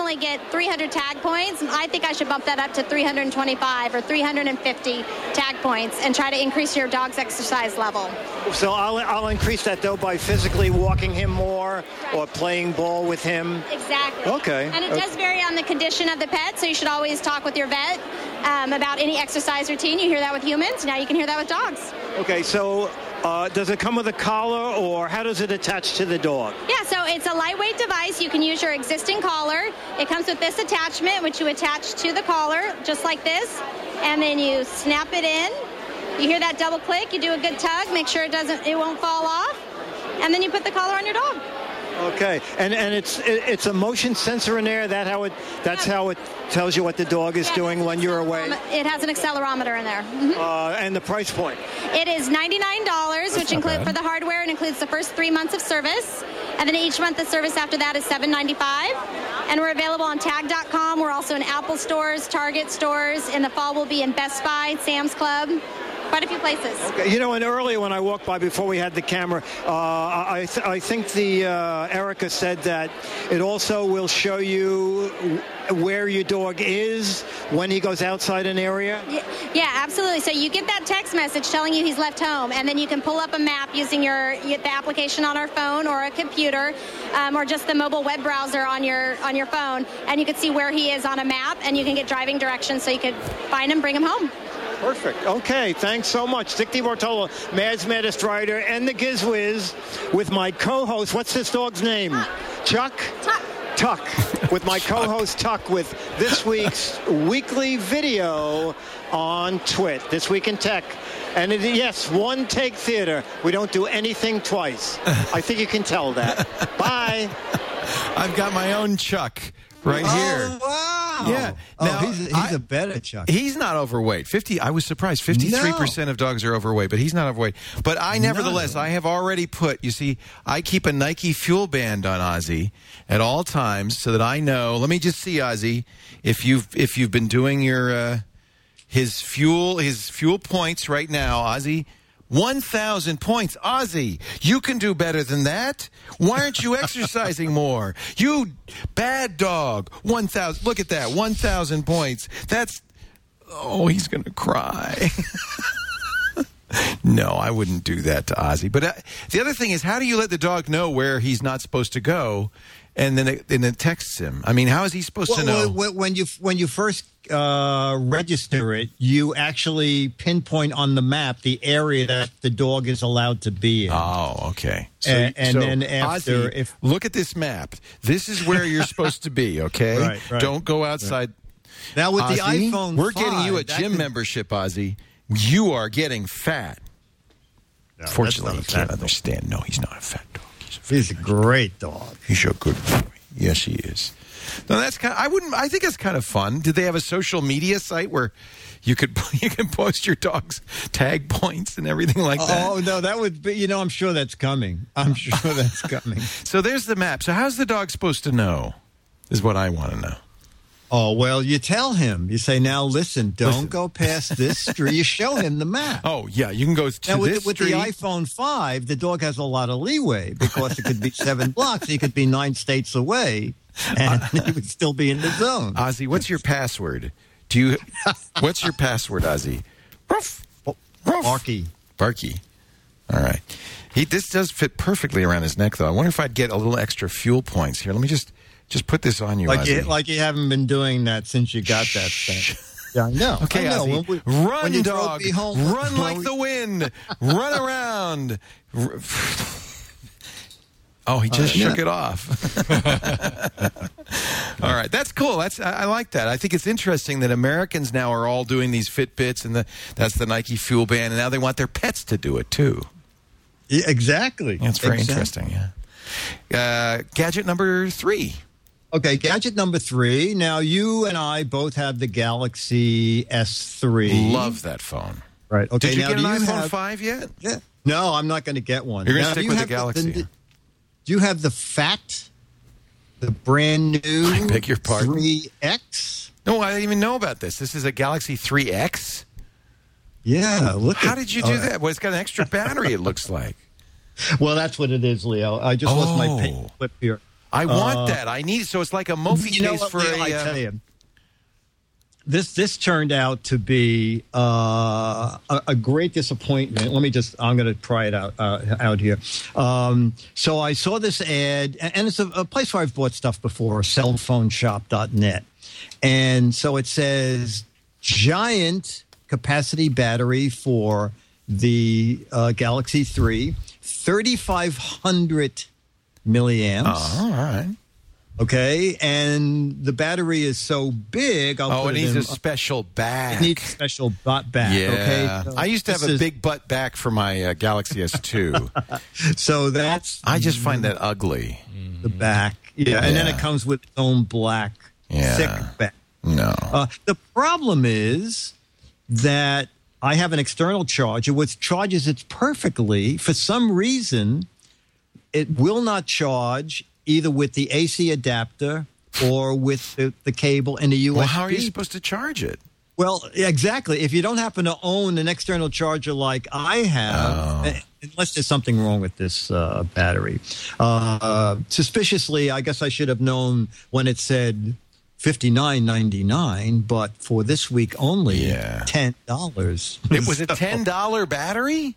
Speaker 10: only get three hundred tag points. I think I should bump that up to three hundred twenty-five or three hundred fifty tag points and try to increase your dog's exercise level.
Speaker 9: So I'll, I'll increase that, though, by physically walking him more or playing ball with him.
Speaker 10: Exactly.
Speaker 9: Okay.
Speaker 10: And it
Speaker 9: Okay.
Speaker 10: does vary on the condition of the pet, so you should always talk with your vet um, about any exercise routine. You hear that with humans. Now you can hear that with dogs.
Speaker 9: Okay, so uh, does it come with a collar, or how does it attach to the dog?
Speaker 10: Yeah, so it's a lightweight device. You can use your existing collar. It comes with this attachment, which you attach to the collar, just like this, and then you snap it in. You hear that double click, you do a good tug, make sure it doesn't, it won't fall off, and then you put the collar on your dog.
Speaker 9: Okay, and and it's it, it's a motion sensor in there. That how it that's
Speaker 10: Yeah.
Speaker 9: how it tells you what the dog is
Speaker 10: Yeah,
Speaker 9: doing when you're away.
Speaker 10: It has an accelerometer in there. Mhm.
Speaker 9: Uh, and the price point.
Speaker 10: It is ninety-nine dollars, which include for the hardware, and includes the first three months of service, and then each month of service after that is seven ninety-five. And we're available on tag dot com. We're also in Apple stores, Target stores. In the fall, we'll be in Best Buy, Sam's Club, quite a few places.
Speaker 9: Okay, you know, and earlier when I walked by before we had the camera, uh, I th- I think the uh, Erica said that it also will show you where your dog is when he goes outside an area.
Speaker 10: Y- Yeah, absolutely. So you get that text message telling you he's left home, and then you can pull up a map using your the application on our phone or a computer, um, or just the mobile web browser on your on your phone, and you can see where he is on a map, and you can get driving directions so you could find him, bring him home.
Speaker 9: Perfect. Okay, thanks so much. Dick DiBartolo, Mads Maddest Rider, and the Gizwiz with my co-host. What's this dog's name? Chuck?
Speaker 10: Tuck.
Speaker 9: Tuck. With my co-host Tuck with this week's weekly video on Twit. This Week in Tech. And it, yes, one take theater. We don't do anything twice. I think you can tell that. Bye.
Speaker 8: I've got my own Chuck right here.
Speaker 5: Oh, wow.
Speaker 8: Yeah.
Speaker 5: Oh,
Speaker 8: Now,
Speaker 5: he's, he's
Speaker 8: I-
Speaker 5: a better Chuck.
Speaker 8: He's not overweight. Fifty. I was surprised. Fifty-three percent of dogs are overweight, but he's not overweight. But I, nevertheless,
Speaker 5: No.
Speaker 8: I have already put. You see, I keep a Nike Fuel Band on Ozzy at all times, so that I know. Let me just see, Ozzy, if you've if you've been doing your uh, his fuel his fuel points right now, Ozzy. one thousand points. Ozzy, you can do better than that. Why aren't you exercising more? You bad dog. one thousand. Look at that. one thousand points. That's. Oh, he's going to cry. No, I wouldn't do that to Ozzy. But uh, the other thing is, how do you let the dog know where he's not supposed to go, and then it, and it texts him? I mean, how is he supposed
Speaker 5: Well,
Speaker 8: to know?
Speaker 5: well, when you when you first uh, register it, you actually pinpoint on the map the area that the dog is allowed to be in.
Speaker 8: Oh, okay.
Speaker 5: And- and
Speaker 8: so,
Speaker 5: then after,
Speaker 8: Ozzy,
Speaker 5: if-
Speaker 8: look at this map. This is where you're supposed to be. Okay,
Speaker 5: Right, right.
Speaker 8: Don't go outside.
Speaker 5: Now with the
Speaker 8: Ozzy,
Speaker 5: iPhone
Speaker 8: we're getting you a
Speaker 5: five, that
Speaker 8: gym
Speaker 5: could-
Speaker 8: membership, Ozzy. You are getting fat.
Speaker 5: No, that's
Speaker 8: Fortunately,
Speaker 5: not
Speaker 8: you
Speaker 5: a
Speaker 8: can't
Speaker 5: fat dog.
Speaker 8: understand. No, he's not a fat dog. He's a,
Speaker 5: He's a great dog.
Speaker 8: he's a good boy. Yes, he is. No, that's kind. Of, I wouldn't. I think it's kind of fun. Did they have a social media site where you could you can post your dog's tag points and everything like that?
Speaker 5: Oh no, that would be. You know, I'm sure that's coming. I'm sure that's coming.
Speaker 8: So there's the map. So how's the dog supposed to know? Is what I want to know.
Speaker 5: Oh well, you tell him. You say, now listen, don't
Speaker 8: Listen.
Speaker 5: go past this street. You show him the map.
Speaker 8: Oh yeah, you can go to
Speaker 5: Now, with,
Speaker 8: this
Speaker 5: the, with the
Speaker 8: street.
Speaker 5: iPhone five, the dog has a lot of leeway because it could be seven blocks. He could be nine states away, and he would still be in the zone.
Speaker 8: Ozzy, what's your password? Do you? What's your password, Ozzy? Ruff, ruff.
Speaker 5: Barky.
Speaker 8: Barky. All right. He. This does fit perfectly around his neck, though. I wonder if I'd get a little extra fuel points here. Let me just just put this on you,
Speaker 5: Like
Speaker 8: Ozzy.
Speaker 5: you, like you haven't been doing that since you got that thing. Yeah, I know.
Speaker 8: Okay,
Speaker 5: I know.
Speaker 8: Ozzy.
Speaker 5: When we-
Speaker 8: Run,
Speaker 5: when you drove
Speaker 8: dog.
Speaker 5: me home-
Speaker 8: Run
Speaker 5: when
Speaker 8: like
Speaker 5: we-
Speaker 8: the wind. Run around. R- Oh, he just
Speaker 5: Uh,
Speaker 8: shook
Speaker 5: yeah.
Speaker 8: it off. All right, that's cool. That's I, I like that. I think it's interesting that Americans now are all doing these Fitbits, and the that's the Nike Fuel Band, and now they want their pets to do it too.
Speaker 5: Yeah, exactly.
Speaker 8: That's very
Speaker 5: Exactly.
Speaker 8: interesting. Yeah. Uh, gadget number three.
Speaker 5: Okay, gadget number three. Now, you and I both have the Galaxy S three.
Speaker 8: Love that phone.
Speaker 5: Right. Okay.
Speaker 8: Did you
Speaker 5: now,
Speaker 8: get an
Speaker 5: do you
Speaker 8: iPhone
Speaker 5: have-
Speaker 8: five yet?
Speaker 5: Yeah. No, I'm not going to get one.
Speaker 8: You're gonna
Speaker 5: Now,
Speaker 8: stick
Speaker 5: do you
Speaker 8: with the
Speaker 5: have
Speaker 8: Galaxy.
Speaker 5: do you have the Fat, the brand new
Speaker 8: I beg your pardon?
Speaker 5: three X?
Speaker 8: No, I didn't even know about this. This is a Galaxy three X.
Speaker 5: Yeah. Look.
Speaker 8: How
Speaker 5: at-
Speaker 8: did you do
Speaker 5: oh,
Speaker 8: that? Well, it's got an extra battery. It looks like.
Speaker 5: Well, that's what it is, Leo. I just lost my
Speaker 8: Oh.
Speaker 5: paper clip here.
Speaker 8: I want
Speaker 5: Uh,
Speaker 8: that. I need so it's like a Mophie
Speaker 5: You know
Speaker 8: case
Speaker 5: what,
Speaker 8: for
Speaker 5: Leo,
Speaker 8: a.
Speaker 5: I
Speaker 8: uh,
Speaker 5: tell you, this this turned out to be uh, a, a great disappointment. Let me just, I'm going to try it out uh, out here. Um, so I saw this ad, and and it's a, a place where I've bought stuff before, cell phone shop dot net. And so it says giant capacity battery for the uh, Galaxy three, thirty-five hundred milliamps.
Speaker 8: Oh, all right.
Speaker 5: Okay, and the battery is so big. I'll
Speaker 8: Oh,
Speaker 5: put
Speaker 8: it
Speaker 5: it
Speaker 8: needs
Speaker 5: in,
Speaker 8: a special back.
Speaker 5: It needs a special butt back.
Speaker 8: Yeah.
Speaker 5: Okay, so
Speaker 8: I used to have
Speaker 5: this
Speaker 8: a
Speaker 5: is-
Speaker 8: big butt back for my uh, Galaxy S two.
Speaker 5: So that's
Speaker 8: I just find that ugly.
Speaker 5: the back. Yeah, and then
Speaker 8: Yeah.
Speaker 5: it comes with its own black,
Speaker 8: Yeah.
Speaker 5: thick back.
Speaker 8: No.
Speaker 5: Uh, the problem is that I have an external charger which charges it perfectly. For some reason, it will not charge either with the A C adapter or with the, the cable and the U S B.
Speaker 8: Well, how are you supposed to charge it?
Speaker 5: Well, exactly. If you don't happen to own an external charger like I have,
Speaker 8: Oh.
Speaker 5: eh, unless there's something wrong with this uh, battery, uh, suspiciously, I guess I should have known when it said fifty-nine ninety-nine, but for this week only,
Speaker 8: Yeah.
Speaker 5: ten dollars.
Speaker 8: It was a ten dollar battery?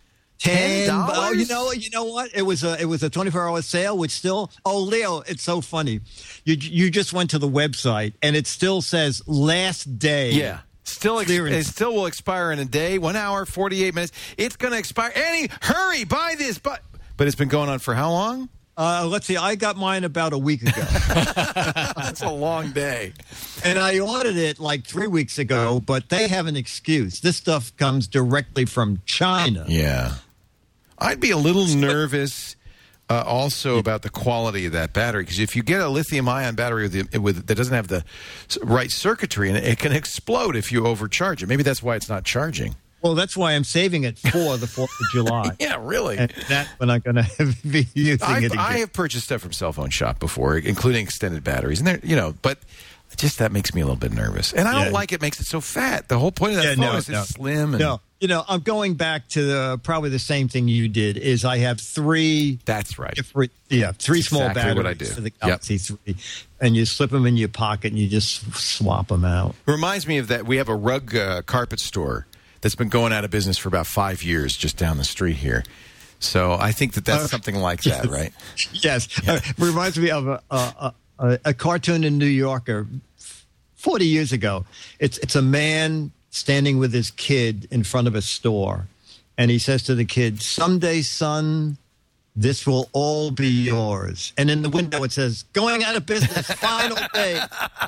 Speaker 5: Ten
Speaker 8: $10?
Speaker 5: Oh, you know, you know what? It was a it was a twenty-four hour sale, which still. Oh, Leo, it's so funny. You you just went to the website and it still says last day.
Speaker 8: Yeah. Still, ex-
Speaker 5: Clearance.
Speaker 8: it still will expire in a day, one hour, forty-eight minutes. It's going to expire. Annie, hurry, buy this. But, but it's been going on for how long?
Speaker 5: Uh, let's see. I got mine about a week ago,
Speaker 8: That's a long day.
Speaker 5: and I ordered it like three weeks ago. But they have an excuse. This stuff comes directly from China.
Speaker 8: Yeah. I'd be a little nervous uh, also about the quality of that battery, because if you get a lithium ion battery with, the, with that doesn't have the s- right circuitry in it, it can explode if you overcharge it. Maybe that's why it's not charging.
Speaker 5: Well, that's why I'm saving it for the Fourth of July.
Speaker 8: Yeah, really.
Speaker 5: And that's when I'm going to be using
Speaker 8: I've,
Speaker 5: it again.
Speaker 8: I have purchased stuff from Cell Phone Shop before, including extended batteries, and they're, you know, but just that makes me a little bit nervous, and I
Speaker 5: Yeah.
Speaker 8: don't like it. Makes it so fat. The whole point of that
Speaker 5: Yeah,
Speaker 8: phone
Speaker 5: no,
Speaker 8: is
Speaker 5: no.
Speaker 8: it's slim. And
Speaker 5: No, you know, I'm going back to the, probably the same thing you did. Is I have three
Speaker 8: That's right.
Speaker 5: different, yeah, three
Speaker 8: That's
Speaker 5: small
Speaker 8: exactly what
Speaker 5: batteries
Speaker 8: I do.
Speaker 5: for the
Speaker 8: Yep.
Speaker 5: Galaxy three, and you slip them in your pocket and you just swap them out.
Speaker 8: Reminds me of that. We have a rug uh, carpet store that's been going out of business for about five years just down the street here. So I think that that's
Speaker 5: Uh,
Speaker 8: something like that, right?
Speaker 5: Yes, uh, reminds me of a, a, a, a cartoon in New Yorker forty years ago. It's it's a man standing with his kid in front of a store, and he says to the kid, "Someday, son, this will all be yours." And in the window it says, "Going out of business, final day."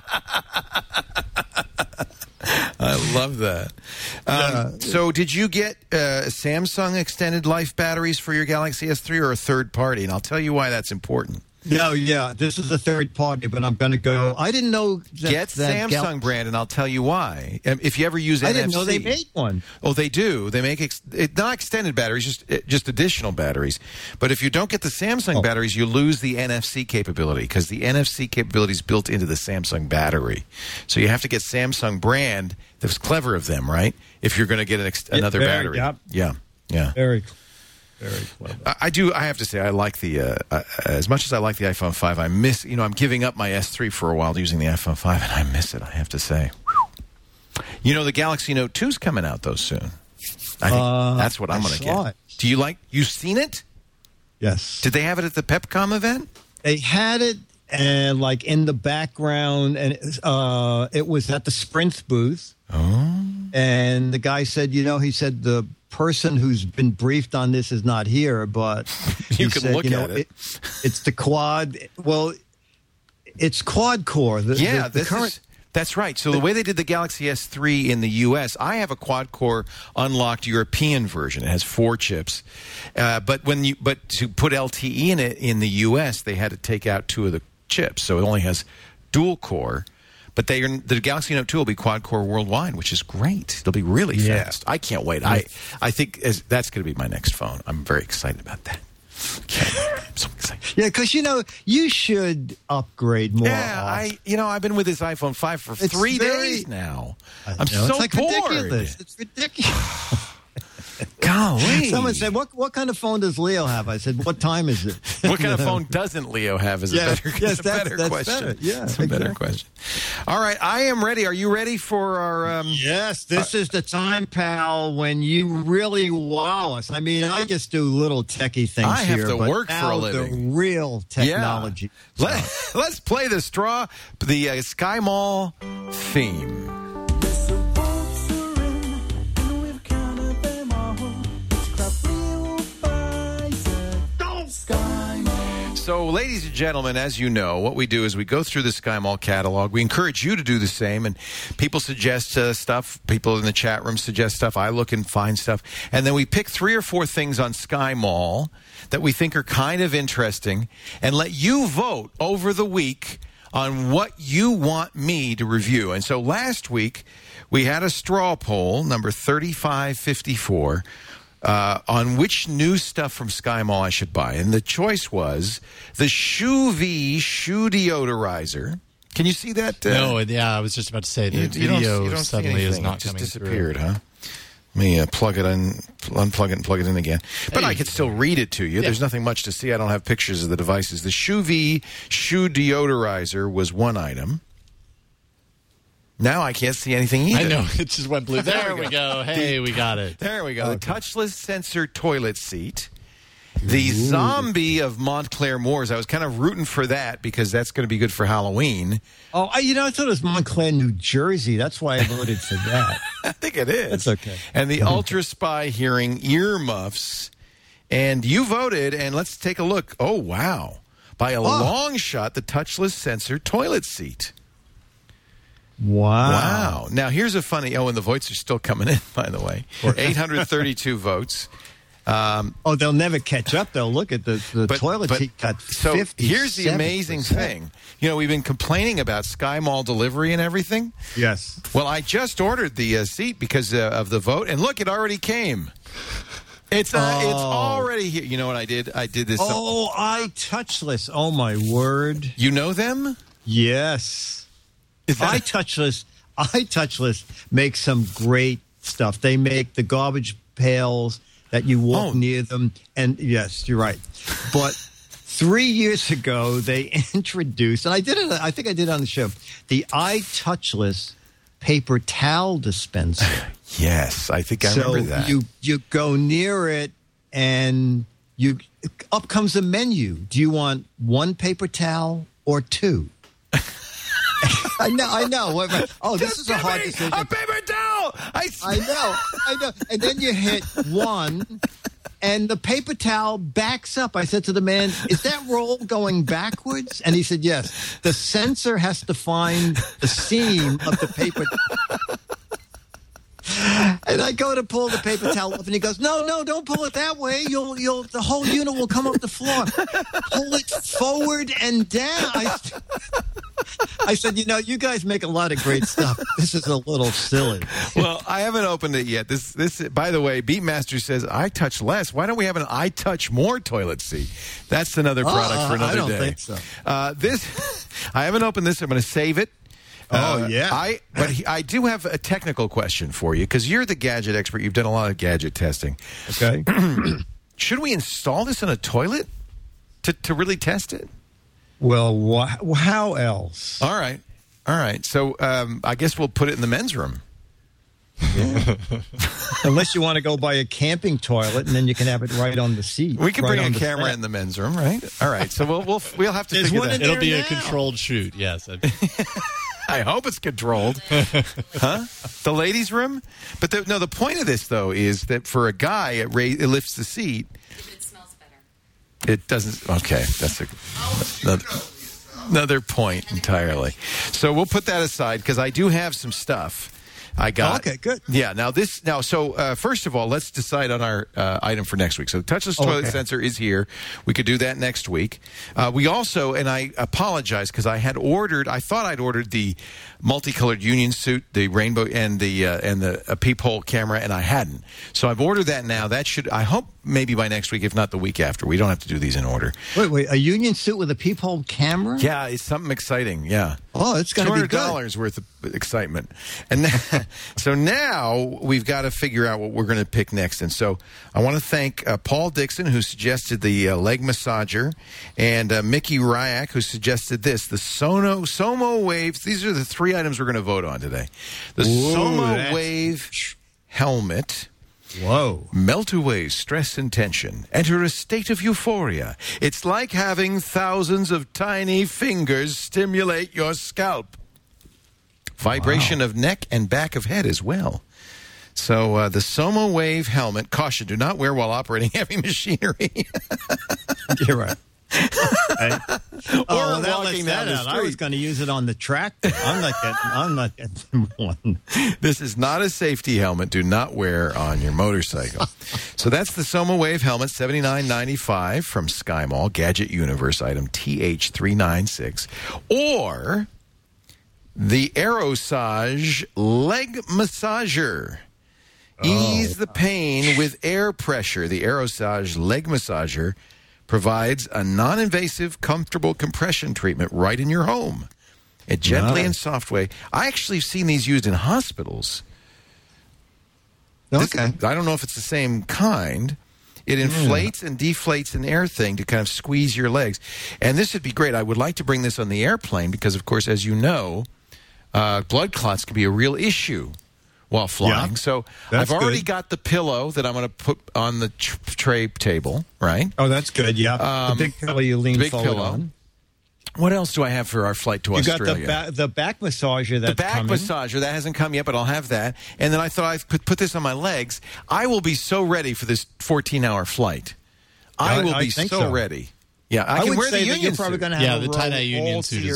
Speaker 8: I love that. Um, so, did you get uh, Samsung extended life batteries for your Galaxy S three or a third party? And I'll tell you why that's important.
Speaker 5: No, yeah, this is a third party, but I'm going to go. I didn't know that,
Speaker 8: Get
Speaker 5: that
Speaker 8: Samsung
Speaker 5: Gal-
Speaker 8: brand, and I'll tell you why. Um, if you ever use
Speaker 5: I
Speaker 8: N F C,
Speaker 5: didn't know they made one.
Speaker 8: Oh, they do. They make ex- it, not extended batteries, just it, just additional batteries. But if you don't get the Samsung
Speaker 5: Oh.
Speaker 8: batteries, you lose the N F C capability, because the N F C capability is built into the Samsung battery. So you have to get Samsung brand. That's clever of them, right? If you're going to get an ex-
Speaker 5: Yeah,
Speaker 8: another
Speaker 5: very,
Speaker 8: battery,
Speaker 5: yep.
Speaker 8: yeah, yeah.
Speaker 5: Very, very clever.
Speaker 8: I, I do. I have to say, I like the uh, uh, as much as I like the iPhone five. I miss. You know, I'm giving up my S three for a while using the iPhone five, and I miss it. I have to say. You know, the Galaxy Note two is coming out though soon. I think
Speaker 5: Uh,
Speaker 8: that's what I'm
Speaker 5: I
Speaker 8: going to
Speaker 5: saw
Speaker 8: get.
Speaker 5: it.
Speaker 8: Do you like? You've seen it?
Speaker 5: Yes.
Speaker 8: Did they have it at the Pepcom event?
Speaker 5: They had it and like in the background, and uh, it was at the Sprint booth.
Speaker 8: Oh.
Speaker 5: And the guy said, you know, he said the person who's been briefed on this is not here, but
Speaker 8: You
Speaker 5: he
Speaker 8: can
Speaker 5: said,
Speaker 8: look
Speaker 5: you know,
Speaker 8: at it.
Speaker 5: It's the quad. Well, it's quad core. The,
Speaker 8: Yeah,
Speaker 5: the, the
Speaker 8: this
Speaker 5: current.
Speaker 8: is, that's right. So the way they did the Galaxy S three in the U S, I have a quad-core unlocked European version. It has four chips, uh, but when you but to put L T E in it in the U S, they had to take out two of the chips, so it only has dual-core. But they are, the Galaxy Note two will be quad-core worldwide, which is great. It'll be really
Speaker 5: Yeah.
Speaker 8: fast. I can't wait. I I think as, that's going to be my next phone. I'm very excited about that. I'm so excited.
Speaker 5: Yeah, because you know you should upgrade more.
Speaker 8: Yeah, I you know I've been with this iPhone five for
Speaker 5: It's
Speaker 8: three
Speaker 5: very-
Speaker 8: days now.
Speaker 5: I
Speaker 8: I'm
Speaker 5: know,
Speaker 8: so
Speaker 5: it's like
Speaker 8: bored.
Speaker 5: ridiculous. It's ridiculous.
Speaker 8: Golly.
Speaker 5: Someone said, what what kind of phone does Leo have? I said, what time is it?
Speaker 8: What kind of phone doesn't Leo have is
Speaker 5: Yeah,
Speaker 8: a better,
Speaker 5: yes,
Speaker 8: is a
Speaker 5: that's-
Speaker 8: better
Speaker 5: that's
Speaker 8: question.
Speaker 5: better. Yeah,
Speaker 8: It's a better
Speaker 5: exactly.
Speaker 8: question. All right, I am ready. Are you ready for our... Um,
Speaker 5: Yes, this is the time, pal, when you really wow us. I mean, I just do little techie things
Speaker 8: I have
Speaker 5: here,
Speaker 8: to
Speaker 5: but
Speaker 8: work for a
Speaker 5: now
Speaker 8: living.
Speaker 5: The real technology.
Speaker 8: Yeah. Let, let's play the straw, the uh, Sky Mall theme. So, ladies and gentlemen, as you know, what we do is we go through the Sky Mall catalog. We encourage you to do the same, and people suggest uh, stuff. People in the chat room suggest stuff. I look and find stuff. And then we pick three or four things on Sky Mall that we think are kind of interesting and let you vote over the week on what you want me to review. And so last week, we had a straw poll, number thirty-five fifty-four, Uh, on which new stuff from Sky Mall I should buy. And the choice was the Shoe V Shoe Deodorizer. Can you see that? Uh,
Speaker 6: No, yeah, I was just about to say the
Speaker 8: you, you don't,
Speaker 6: video
Speaker 8: you don't see
Speaker 6: suddenly is
Speaker 8: anything.
Speaker 6: not
Speaker 8: It just
Speaker 6: coming
Speaker 8: disappeared,
Speaker 6: through.
Speaker 8: huh? Let me uh, plug it in, unplug it and plug it in again. But
Speaker 6: Hey.
Speaker 8: I could still read it to you. There's nothing much to see. I don't have pictures of the devices. The Shoe V Shoe Deodorizer was one item. Now I can't see anything either.
Speaker 6: I know, it just went blue. There,
Speaker 8: There we
Speaker 6: we go. Hey, we got it.
Speaker 8: There we go. The touchless sensor toilet seat. The zombie of Montclair Moors. I was kind of rooting for that because that's going to be good for Halloween.
Speaker 5: Oh, I, you know, I thought it was Montclair, New Jersey. That's why I voted for that.
Speaker 8: I think it is.
Speaker 5: That's okay.
Speaker 8: And the Ultra Spy hearing earmuffs. And you voted, and let's take a look. Oh, wow. By a long shot, the touchless sensor toilet seat.
Speaker 5: Wow.
Speaker 8: Wow. Now, here's a funny... Oh, and the votes are still coming in, by the way. eight hundred thirty-two votes. Um,
Speaker 5: Oh, they'll never catch up. They'll look at the, the
Speaker 8: But-
Speaker 5: toilet
Speaker 8: but-
Speaker 5: seat got
Speaker 8: so
Speaker 5: fifty.
Speaker 8: here's the amazing thing. You know, we've been complaining about Sky Mall delivery and everything.
Speaker 5: Yes.
Speaker 8: Well, I just ordered the uh, seat because uh, of the vote, and look, it already came. It's uh, it's already here. You know what I did? I did this.
Speaker 5: Oh, I touchless. Oh, my word.
Speaker 8: You know them?
Speaker 5: Yes.
Speaker 8: Is that-
Speaker 5: I touchless. I touchless makes some great stuff. They make the garbage pails that you walk
Speaker 8: Oh.
Speaker 5: near them, and yes, you're right. But three years ago, they introduced, and I did it. I think I did it on the show, the iTouchless paper towel dispenser.
Speaker 8: Yes, I think I
Speaker 5: so
Speaker 8: remember that.
Speaker 5: you you go near it, and you up comes a menu. Do you want one paper towel or two? I know, I know. What- what- Oh, this
Speaker 8: Just
Speaker 5: is a
Speaker 8: give
Speaker 5: hard
Speaker 8: me
Speaker 5: decision.
Speaker 8: A paper towel. I,
Speaker 5: I know, I know. And then you hit one, and the paper towel backs up. I said to the man, "Is that roll going backwards?" And he said, "Yes." The sensor has to find the seam of the paper. And I go to pull the paper towel up, and he goes, "No, no, don't pull it that way. You'll, you'll, the whole unit will come up the floor. Pull it forward and down." I, I said, "You know, you guys make a lot of great stuff. This is a little silly."
Speaker 8: Well, I haven't opened it yet. This, this. By the way, Beatmaster says I touch less. Why don't we have an I touch more toilet seat? That's another product
Speaker 5: Uh,
Speaker 8: for another
Speaker 5: I don't
Speaker 8: day.
Speaker 5: think so.
Speaker 8: Uh, this, I haven't opened this. I'm going to save it.
Speaker 5: Oh,
Speaker 8: Uh,
Speaker 5: yeah.
Speaker 8: I but he, I do have a technical question for you because you're the gadget expert. You've done a lot of gadget testing.
Speaker 5: Okay.
Speaker 8: Should we install this in a toilet to to really test it?
Speaker 5: Well, wh- how else?
Speaker 8: All right, all right. So um, I guess we'll put it in the men's room.
Speaker 5: Unless you want to go buy a camping toilet, and then you can have it right on the seat.
Speaker 8: We can
Speaker 5: right
Speaker 8: bring
Speaker 5: on
Speaker 8: a
Speaker 5: the
Speaker 8: camera
Speaker 5: set.
Speaker 8: in the men's room, right? All right. So we'll we'll we'll have to
Speaker 5: There's
Speaker 8: figure
Speaker 5: one
Speaker 8: that.
Speaker 5: in
Speaker 6: It'll be
Speaker 5: there
Speaker 6: a
Speaker 5: now.
Speaker 6: controlled shoot, yes. I'd-
Speaker 8: I hope it's controlled. Huh? The ladies' room? But the, no, the point of this, though, is that for a guy, it, ra- it lifts the seat.
Speaker 11: It smells better.
Speaker 8: It doesn't. Okay. That's a, another, another point entirely. So we'll put that aside because I do have some stuff. I got.
Speaker 5: Okay, good.
Speaker 8: Yeah. Now this. Now, so uh, first of all, let's decide on our uh, item for next week. So the touchless toilet
Speaker 5: Okay.
Speaker 8: sensor is here. We could do that next week. Uh, we also, and I apologize because I had ordered. I thought I'd ordered the multicolored union suit, the rainbow, and the uh, and the a peephole camera, and I hadn't. So I've ordered that now. That should. I hope maybe by next week, if not the week after. We don't have to do these in order.
Speaker 5: Wait, wait, a union suit with a peephole camera?
Speaker 8: Yeah, it's something exciting. Yeah.
Speaker 5: Oh, it's going to be good.
Speaker 8: two hundred dollars worth of excitement. And so now we've got to figure out what we're going to pick next. And so I want to thank uh, Paul Dixon, who suggested the uh, leg massager, and uh, Mickey Ryak, who suggested this, the Sono Somo Waves. These are the three items we're going to vote on today. The
Speaker 5: Ooh,
Speaker 8: Somo
Speaker 5: that's-
Speaker 8: Wave helmet.
Speaker 5: Whoa.
Speaker 8: Melt away stress and tension. Enter a state of euphoria. It's like having thousands of tiny fingers stimulate your scalp. Vibration
Speaker 5: Wow.
Speaker 8: of neck and back of head as well. So uh, the Somo Wave helmet, caution, do not wear while operating heavy machinery.
Speaker 5: You're right. Hey. Oh, well, that
Speaker 8: walking
Speaker 5: lets that
Speaker 8: down the
Speaker 5: out. I was
Speaker 8: street.
Speaker 5: going to use it on the tractor. I'm not getting, I'm not getting one.
Speaker 8: This is not a safety helmet. Do not wear on your motorcycle. So that's the Soma Wave helmet, seventy-nine ninety-five from Sky Mall, Gadget Universe item T H three ninety-six. Or the Aerosage leg massager. Ease the pain with air pressure. The Aerosage leg massager provides a non-invasive, comfortable compression treatment right in your home. A gently
Speaker 5: Nice.
Speaker 8: and soft way. I actually have seen these used in hospitals. This-
Speaker 5: Okay.
Speaker 8: I don't know if it's the same kind. It inflates and deflates an air thing to kind of squeeze your legs. And this would be great. I would like to bring this on the airplane because, of course, as you know, uh, blood clots can be a real issue while flying.
Speaker 5: Yeah,
Speaker 8: so
Speaker 5: that's
Speaker 8: I've already
Speaker 5: good.
Speaker 8: got the pillow that I'm going to put on the tr- tray table, right?
Speaker 5: Oh, that's good. Yeah.
Speaker 8: Um,
Speaker 5: the big pillow you lean
Speaker 8: big
Speaker 5: forward
Speaker 8: pillow.
Speaker 5: on.
Speaker 8: What else do I have for our flight to
Speaker 5: You got
Speaker 8: Australia?
Speaker 5: the, ba- the back massager that's
Speaker 8: the back
Speaker 5: coming.
Speaker 8: massager, that hasn't come yet, but I'll have that. And then I thought I could put this on my legs. I will be so ready for this fourteen-hour flight. I
Speaker 5: I-
Speaker 8: will
Speaker 5: I
Speaker 8: be
Speaker 5: think
Speaker 8: so,
Speaker 5: so.
Speaker 8: ready. Yeah, I,
Speaker 5: I,
Speaker 8: can
Speaker 5: would
Speaker 8: wear
Speaker 5: say
Speaker 8: the
Speaker 5: that
Speaker 8: union
Speaker 5: you're probably
Speaker 8: suit.
Speaker 5: going to have
Speaker 6: Yeah,
Speaker 5: a
Speaker 6: the
Speaker 5: row
Speaker 6: tie-dye union
Speaker 5: all
Speaker 6: suit
Speaker 5: to
Speaker 6: is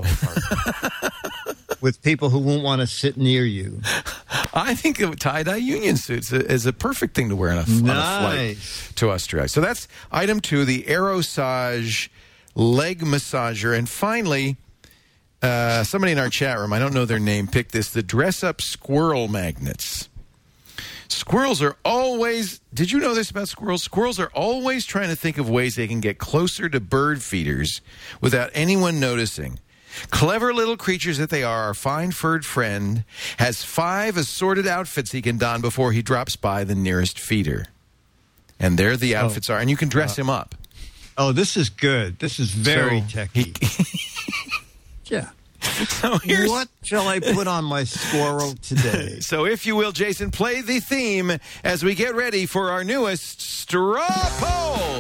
Speaker 5: yourself with people who won't want to sit near you.
Speaker 8: I think a tie-dye union suit is a perfect thing to wear on a, on a flight
Speaker 5: Nice.
Speaker 8: to Australia. So that's item two, the Aerosage leg massager. And finally, uh, somebody in our chat room, I don't know their name, picked this, the dress-up squirrel magnets. Squirrels are always, did you know this about squirrels? Squirrels are always trying to think of ways they can get closer to bird feeders without anyone noticing. Clever little creatures that they are, our fine furred friend has five assorted outfits he can don before he drops by the nearest feeder. And there the outfits are, and you can dress him up.
Speaker 5: Oh, this is good. This is very
Speaker 8: So
Speaker 5: techy. yeah.
Speaker 8: So here's,
Speaker 5: What shall I put on my squirrel today?
Speaker 8: So if you will, Jason, play the theme as we get ready for our newest straw poll.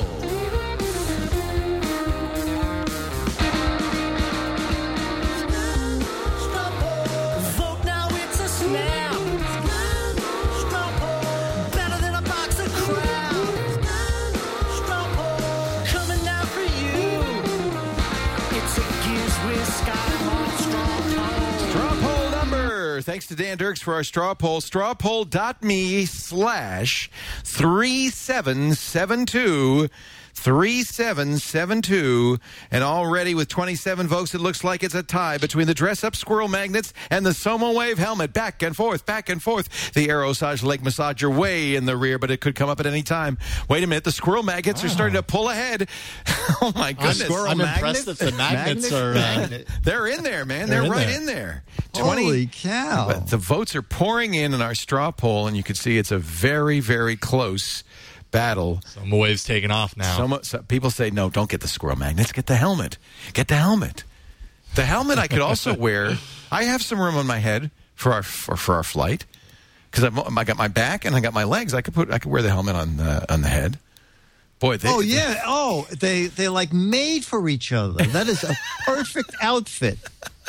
Speaker 4: Vote now, it's a snap. Straw poll, better than a box of crap. Straw poll, coming now for you. It's a Gizwiz Sky Mall straw poll.
Speaker 8: Straw poll number. Thanks to Dan Dirks for our straw poll. Strawpoll.me slash three seven seven two. three seven seven two. And already with twenty-seven votes, it looks like it's a tie between the dress-up squirrel magnets and the Soma Wave helmet. Back and forth, back and forth. The Aerosage leg massager way in the rear, but it could come up at any time. Wait a minute. The squirrel magnets are starting to pull ahead. Oh, my goodness.
Speaker 5: Squirrel
Speaker 6: I'm
Speaker 5: magnet?
Speaker 6: impressed that the magnets
Speaker 5: Magnet?
Speaker 6: are. Uh,
Speaker 5: Magnet.
Speaker 8: They're in there, man.
Speaker 6: They're
Speaker 8: They're,
Speaker 6: in
Speaker 8: right
Speaker 6: there.
Speaker 8: in there.
Speaker 5: Holy cow.
Speaker 8: But the votes are pouring in in our straw poll, and you can see it's a very, very close battle.
Speaker 6: some waves taking off now.
Speaker 8: Some, some people say, no, don't get the squirrel magnets. Get the helmet. Get the helmet. The helmet I could also wear. I have some room on my head for our for, for our flight because I got my back and I got my legs. I could put I could wear the helmet on the on the head. Boy, they,
Speaker 5: Oh yeah! Oh, they they like made for each other. That is a perfect outfit.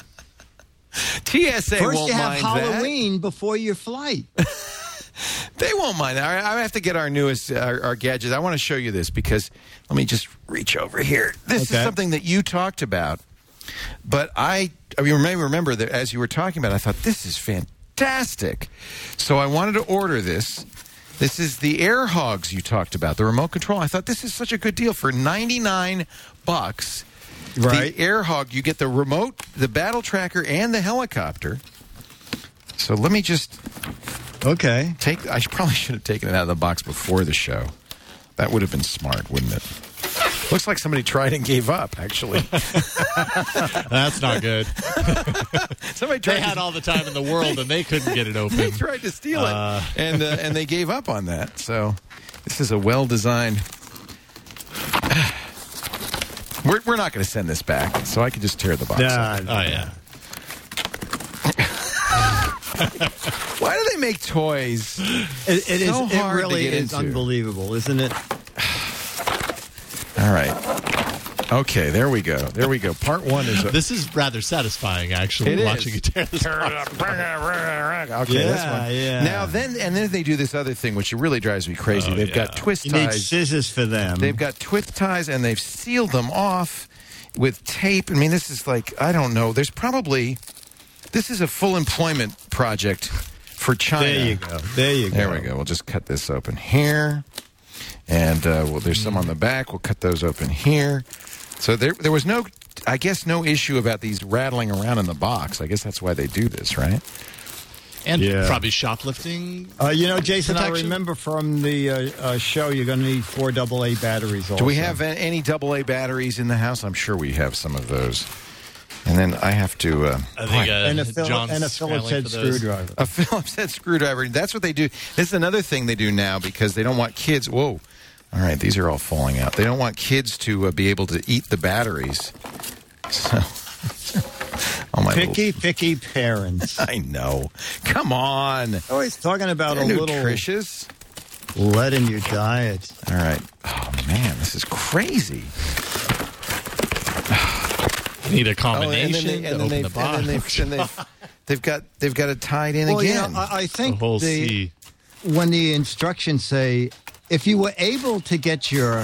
Speaker 8: T S A
Speaker 5: First,
Speaker 8: won't
Speaker 5: you have
Speaker 8: mind that.
Speaker 5: Halloween before your flight.
Speaker 8: They won't mind that. I I have to get our newest our, our gadget. I want to show you this because let me just reach over here. This
Speaker 5: Okay.
Speaker 8: is something that you talked about, but I, I mean, you may remember that as you were talking about it, I thought this is fantastic. So I wanted to order this. This is the Air Hogs you talked about, the remote control. I thought this is such a good deal for ninety-nine bucks.
Speaker 5: Right.
Speaker 8: The Air Hog, you get the remote, the battle tracker, and the helicopter. So let me just
Speaker 5: Okay.
Speaker 8: take. I should, probably should have taken it out of the box before the show. That would have been smart, wouldn't it? Looks like somebody tried and gave up, actually.
Speaker 6: That's not good.
Speaker 8: Somebody tried
Speaker 6: They had
Speaker 8: to,
Speaker 6: all the time in the world, and they couldn't get it open.
Speaker 8: They tried to steal
Speaker 6: Uh,
Speaker 8: it, and uh, and they gave up on that. So this is a well-designed... We're, we're not going to send this back, so I can just tear the box
Speaker 5: Nah,
Speaker 8: off.
Speaker 6: Oh, yeah.
Speaker 8: Why do they make toys?
Speaker 5: It, it is.
Speaker 8: So
Speaker 5: It
Speaker 8: hard to
Speaker 5: really
Speaker 8: get
Speaker 5: is
Speaker 8: into.
Speaker 5: unbelievable, isn't it?
Speaker 8: All right. Okay, there we go. There we go. Part one is...
Speaker 6: This is rather satisfying, actually,
Speaker 8: It is.
Speaker 6: watching you tear this
Speaker 8: Tear it
Speaker 6: box.
Speaker 8: up. Okay,
Speaker 5: Yeah,
Speaker 8: that's one.
Speaker 5: yeah.
Speaker 8: Now then, and then they do this other thing, which really drives me crazy.
Speaker 6: Oh,
Speaker 8: they've
Speaker 6: yeah.
Speaker 8: got twist
Speaker 5: You need
Speaker 8: ties.
Speaker 5: scissors for them.
Speaker 8: They've got twist ties, and they've sealed them off with tape. I mean, this is like, I don't know. There's probably, this is a full employment project for China.
Speaker 5: There you go. There you go.
Speaker 8: There we go. We'll just cut this open here. And uh, well, there's some on the back. We'll cut those open here. So there, there was no, I guess, no issue about these rattling around in the box. I guess that's why they do this, right?
Speaker 6: And
Speaker 5: Yeah.
Speaker 6: probably shoplifting.
Speaker 5: Uh, you know, Jason, I
Speaker 6: Protection?
Speaker 5: remember from the uh, uh, show you're going to need four double A batteries also.
Speaker 8: Do we have a- any double A batteries in the house? I'm sure we have some of those. And then I have to... Uh,
Speaker 6: I think uh,
Speaker 5: and a, Phil-
Speaker 6: John's
Speaker 5: and a Phillips
Speaker 6: scrambling
Speaker 5: head
Speaker 6: for those.
Speaker 5: screwdriver.
Speaker 8: A Phillips head screwdriver. That's what they do. This is another thing they do now because they don't want kids. Whoa. All right, these are all falling out. They don't want kids to uh, be able to eat the batteries. So, oh my
Speaker 5: Picky,
Speaker 8: little-
Speaker 5: picky parents.
Speaker 8: I know. Come on.
Speaker 5: Oh, he's talking about
Speaker 8: They're
Speaker 5: a little
Speaker 8: nutritious.
Speaker 5: lead in your diet.
Speaker 8: All right. Oh man, this is crazy.
Speaker 6: You need a
Speaker 8: Oh,
Speaker 6: combination
Speaker 8: and then, they,
Speaker 6: to
Speaker 8: and then,
Speaker 6: open
Speaker 8: they've,
Speaker 6: the box.
Speaker 8: and then they've, and they've, they've got they've got it tied in
Speaker 5: Well, you
Speaker 8: again.
Speaker 5: know, I, I
Speaker 6: the
Speaker 5: think
Speaker 6: whole
Speaker 5: the,
Speaker 6: C.
Speaker 5: when the instructions say, if you were able to get your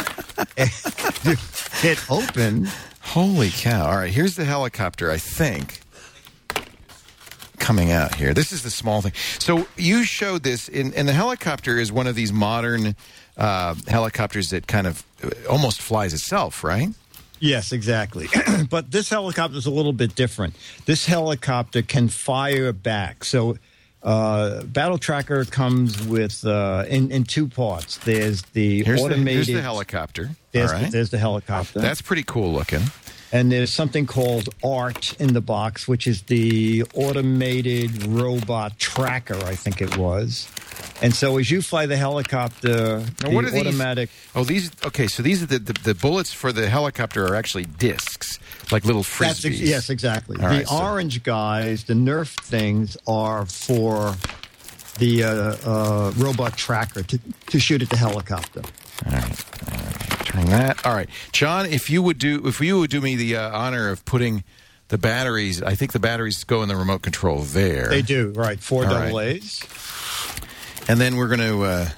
Speaker 5: it open,
Speaker 8: Holy cow. All right, here's the helicopter, I think, coming out here. This is the small thing. So you showed this, in, and the helicopter is one of these modern uh, helicopters that kind of uh, almost flies itself, right?
Speaker 5: yes, exactly. But this helicopter is a little bit different. This helicopter can fire back. So uh, Battle Tracker comes with uh, in, in two parts. There's the
Speaker 8: Here's, the,
Speaker 5: automated.
Speaker 8: here's the helicopter.
Speaker 5: There's,
Speaker 8: All right.
Speaker 5: there's the helicopter.
Speaker 8: That's pretty cool looking.
Speaker 5: And there's something called ART in the box, which is the automated robot tracker, I think it was. And so as you fly the helicopter,
Speaker 8: Now,
Speaker 5: the
Speaker 8: what are these?
Speaker 5: automatic...
Speaker 8: Oh, these. Okay, so these are the, the the bullets for the helicopter are actually discs, like little
Speaker 5: That's
Speaker 8: frisbees.
Speaker 5: ex- yes, exactly.
Speaker 8: All
Speaker 5: the
Speaker 8: right, so-
Speaker 5: orange guys, the Nerf things, are for the uh, uh, robot tracker to, to shoot at the helicopter.
Speaker 8: All right. All right. Turn that. All right, John. If you would do, if you would do me the uh, honor of putting the batteries, I think the batteries go in the remote control there.
Speaker 5: They do, right. Four
Speaker 8: All
Speaker 5: double
Speaker 8: right.
Speaker 5: A's.
Speaker 8: And then we're going to uh,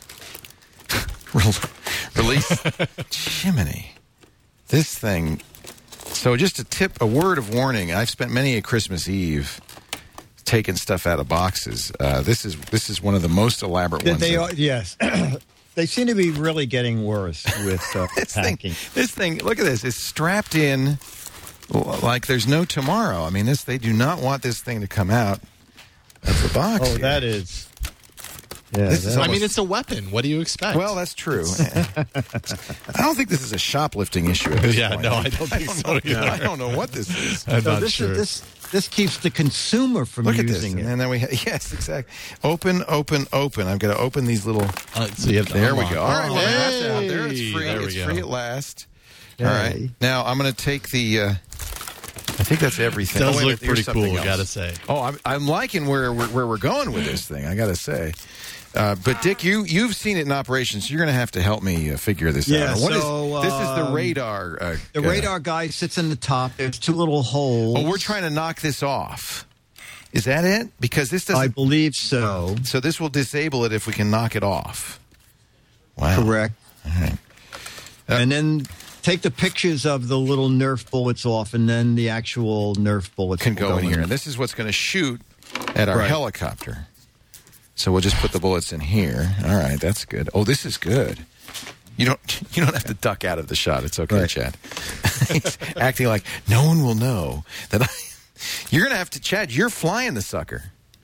Speaker 8: release Jiminy. This thing. So just a tip, a word of warning. I've spent many a Christmas Eve taking stuff out of boxes. Uh, this is this is one of the most elaborate
Speaker 5: They,
Speaker 8: ones.
Speaker 5: they
Speaker 8: I've-
Speaker 5: are, yes. They seem to be really getting worse with uh,
Speaker 8: this
Speaker 5: packing.
Speaker 8: thing, this thing, look at this. It's strapped in like there's no tomorrow. I mean, this they do not want this thing to come out of the box.
Speaker 5: Oh,
Speaker 8: here.
Speaker 5: that is. Yeah,
Speaker 8: This is
Speaker 5: that-
Speaker 6: I mean,
Speaker 8: almost-
Speaker 6: it's a weapon. What do you expect?
Speaker 8: Well, that's true. I don't think this is a shoplifting issue. At this
Speaker 6: Yeah,
Speaker 8: point.
Speaker 6: no, I don't think so
Speaker 8: know,
Speaker 6: either.
Speaker 8: I don't know what this is.
Speaker 6: I'm
Speaker 5: so
Speaker 6: not
Speaker 5: this,
Speaker 6: sure.
Speaker 5: is, this this keeps the consumer from
Speaker 8: Look at this,
Speaker 5: using it.
Speaker 8: and then we ha- yes, exactly. Open, open, open. I've got to open these little.
Speaker 6: Uh, so you have to
Speaker 8: There we
Speaker 6: unlock.
Speaker 8: go. All right, well, that's out there. It's
Speaker 6: Hey,
Speaker 8: free.
Speaker 6: there we
Speaker 8: It's
Speaker 6: go.
Speaker 8: free at last.
Speaker 5: Yay.
Speaker 8: All right. Now I'm going to take the. Uh, I think that's everything.
Speaker 6: Does
Speaker 8: oh, wait,
Speaker 6: look
Speaker 8: wait, here's
Speaker 6: pretty cool,
Speaker 8: something
Speaker 6: I gotta
Speaker 8: else.
Speaker 6: say.
Speaker 8: Oh, I'm, I'm liking where we're, where we're going with this thing. I got to say. Uh, but Dick, you you've seen it in operation, so you're going to have to help me uh, figure this
Speaker 5: Yeah,
Speaker 8: out. What is-
Speaker 5: so,
Speaker 8: this is the
Speaker 5: um,
Speaker 8: radar. Uh,
Speaker 5: The
Speaker 8: uh,
Speaker 5: radar guy sits in the top. There's two little holes.
Speaker 8: Oh, we're trying to knock this off. Is that it? Because this doesn't.
Speaker 5: I believe so.
Speaker 8: So this will disable it if we can knock it off. Wow.
Speaker 5: Correct.
Speaker 8: All right. Uh,
Speaker 5: and then take the pictures of the little Nerf bullets off, and then the actual Nerf bullets
Speaker 8: Can
Speaker 5: will
Speaker 8: go in here. And this is what's going to shoot at our
Speaker 5: Right.
Speaker 8: helicopter. So we'll just put the bullets in here. All right, that's good. Oh, this is good. You don't you don't have to duck out of the shot. It's okay,
Speaker 5: Right.
Speaker 8: Chad. He's acting like no one will know that I. You're going to have to, Chad. You're flying the sucker.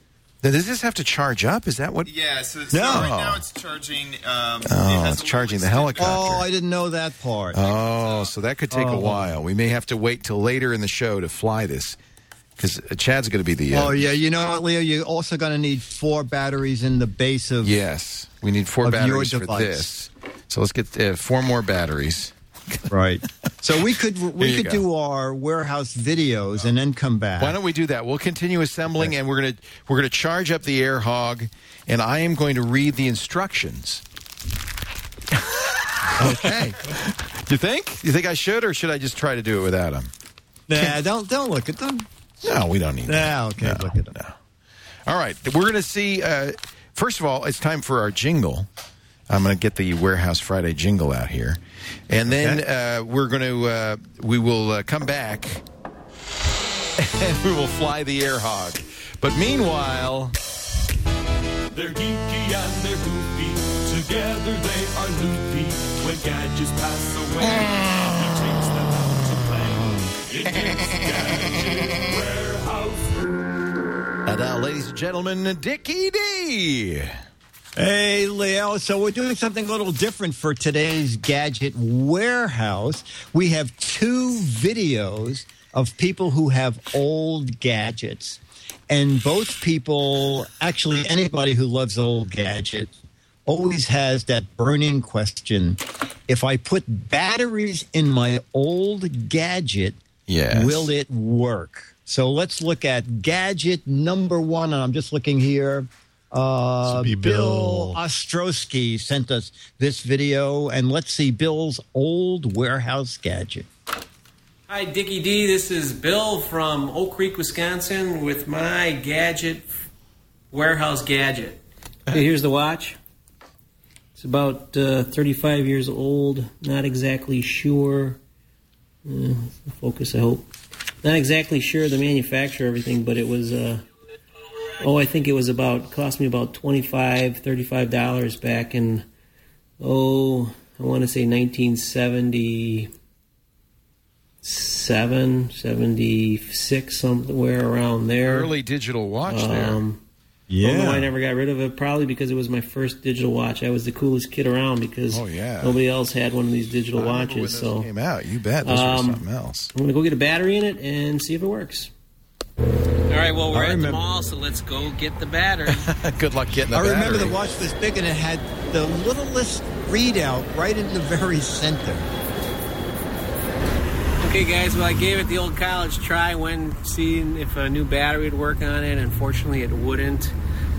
Speaker 8: Now, does this have to charge up? Is that what?
Speaker 12: Yeah, so it's,
Speaker 5: No.
Speaker 12: right now it's charging. Um, it
Speaker 8: Oh,
Speaker 12: has
Speaker 8: it's
Speaker 12: a
Speaker 8: charging the
Speaker 12: little
Speaker 8: helicopter.
Speaker 5: Oh, I didn't know that part.
Speaker 8: Oh, so that could take a
Speaker 5: Oh.
Speaker 8: while. We may have to wait till later in the show to fly this because Chad's going to be the. Uh,
Speaker 5: Oh, yeah. You know what, Leo? You're also going to need four batteries in the base of.
Speaker 8: Yes, we need four
Speaker 5: Of your
Speaker 8: batteries for
Speaker 5: device.
Speaker 8: this. So let's get uh, four more batteries.
Speaker 5: Right. So we could
Speaker 8: Here
Speaker 5: we
Speaker 8: you
Speaker 5: could
Speaker 8: go.
Speaker 5: do our warehouse videos and then come back.
Speaker 8: Why don't we do that? We'll continue assembling, and we're gonna we're gonna charge up the air hog, and I am going to read the instructions. Okay. You think? You think I should, or should I just try to do it without him?
Speaker 5: Nah, don't don't look at them.
Speaker 8: No, we don't need that.
Speaker 5: Nah, okay,
Speaker 8: No,
Speaker 5: look at them.
Speaker 8: no. All right, we're going to see. Uh, first of all, it's time for our jingle. I'm going to get the Warehouse Friday jingle out here, and then uh, we're going to uh, we will uh, come back and we will fly the air hog. But meanwhile,
Speaker 13: they're geeky and they're goofy. Together they are loopy. When gadgets pass away, he takes them out to play. It is Gadget Warehouse.
Speaker 8: and now, ladies and gentlemen, Dickie D.
Speaker 5: Hey, Leo. So we're doing something a little different for today's Gadget Warehouse. We have two videos of people who have old gadgets. And both people, actually anybody who loves old gadgets, always has that burning question. If I put batteries in my old gadget,
Speaker 8: Yes.
Speaker 5: will it work? So let's look at gadget number one. And I'm just looking here. Uh,
Speaker 6: This would be
Speaker 5: Bill
Speaker 6: Bill.
Speaker 5: Ostrowski sent us this video, and let's see Bill's old warehouse gadget.
Speaker 14: Hi, Dickie D. This is Bill from Oak Creek, Wisconsin, with my gadget, warehouse gadget. Okay, here's the watch. It's about uh, thirty-five years old. Not exactly sure. Uh, focus, I hope. Not exactly sure the manufacturer of everything, but it was. Uh, oh, I think it was about cost me about twenty-five dollars, thirty-five dollars back in. Oh, I want to say nineteen seventy. Seven, seventy-six, somewhere around there.
Speaker 8: Early digital watch there.
Speaker 14: Um,
Speaker 5: Yeah.
Speaker 14: I don't know why I never got rid of it. Probably because it was my first digital watch. I was the coolest kid around because
Speaker 8: Oh, yeah.
Speaker 14: nobody else had one of these digital
Speaker 8: I remember when
Speaker 14: watches.
Speaker 8: those
Speaker 14: So
Speaker 8: came out. You bet. Those
Speaker 14: Um,
Speaker 8: were something else.
Speaker 14: I'm going to go get a battery in it and see if it works. All right, well, we're
Speaker 5: I
Speaker 14: at the
Speaker 5: remember-
Speaker 14: mall, so let's go get the battery.
Speaker 8: Good luck getting the
Speaker 5: I remember
Speaker 8: battery.
Speaker 5: the watch was big, and it had the littlest readout right in the very center.
Speaker 14: Okay, guys, well, I gave it the old college try when seeing if a new battery would work on it. Unfortunately, it wouldn't.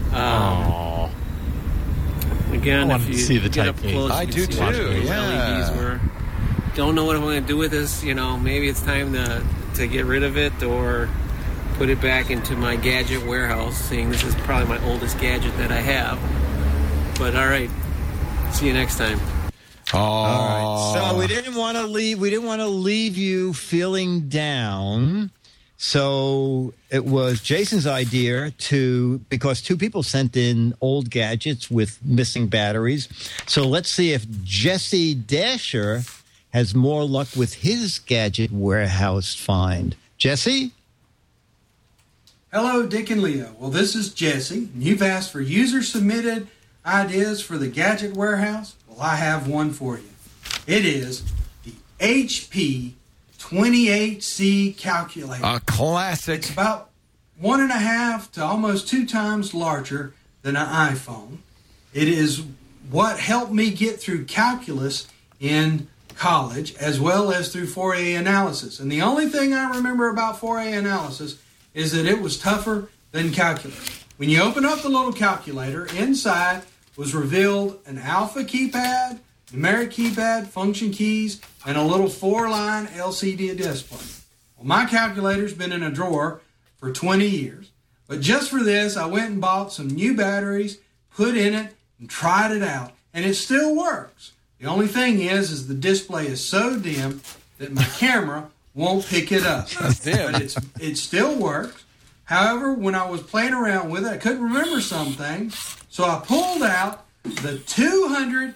Speaker 14: Um, again,
Speaker 6: I
Speaker 14: if
Speaker 6: wanted
Speaker 14: you
Speaker 6: to see the
Speaker 14: get up
Speaker 6: Type A.
Speaker 14: close,
Speaker 8: I
Speaker 14: you can
Speaker 8: do
Speaker 14: see what
Speaker 8: too,
Speaker 14: those
Speaker 8: yeah.
Speaker 14: L E Ds were. Don't know what I'm going to do with this. You know, maybe it's time to to get rid of it or put it back into my gadget warehouse. Seeing this is probably my oldest gadget that I have. But all right, see you next time.
Speaker 8: Oh.
Speaker 5: All right. So we didn't want to leave. We didn't want to leave you feeling down. So it was Jason's idea to, because two people sent in old gadgets with missing batteries. So let's see if Jesse Dasher has more luck with his gadget warehouse find. Jesse?
Speaker 15: Hello, Dick and Leo. Well, this is Jesse, and you've asked for user-submitted ideas for the Gadget Warehouse. Well, I have one for you. It is the H P twenty-eight C calculator.
Speaker 8: A classic.
Speaker 15: It's about one and a half to almost two times larger than an iPhone. It is what helped me get through calculus in college as well as through four A analysis. And the only thing I remember about four A analysis is that it was tougher than calculus. When you open up the little calculator, inside was revealed an alpha keypad, numeric keypad, function keys, and a little four-line L C D display. Well, my calculator's been in a drawer for twenty years. But just for this, I went and bought some new batteries, put in it, and tried it out. And it still works. The only thing is, is the display is so dim that my camera won't pick it up.
Speaker 8: That's dim.
Speaker 15: But it's, it still works. However, when I was playing around with it, I couldn't remember some things. So I pulled out the two hundred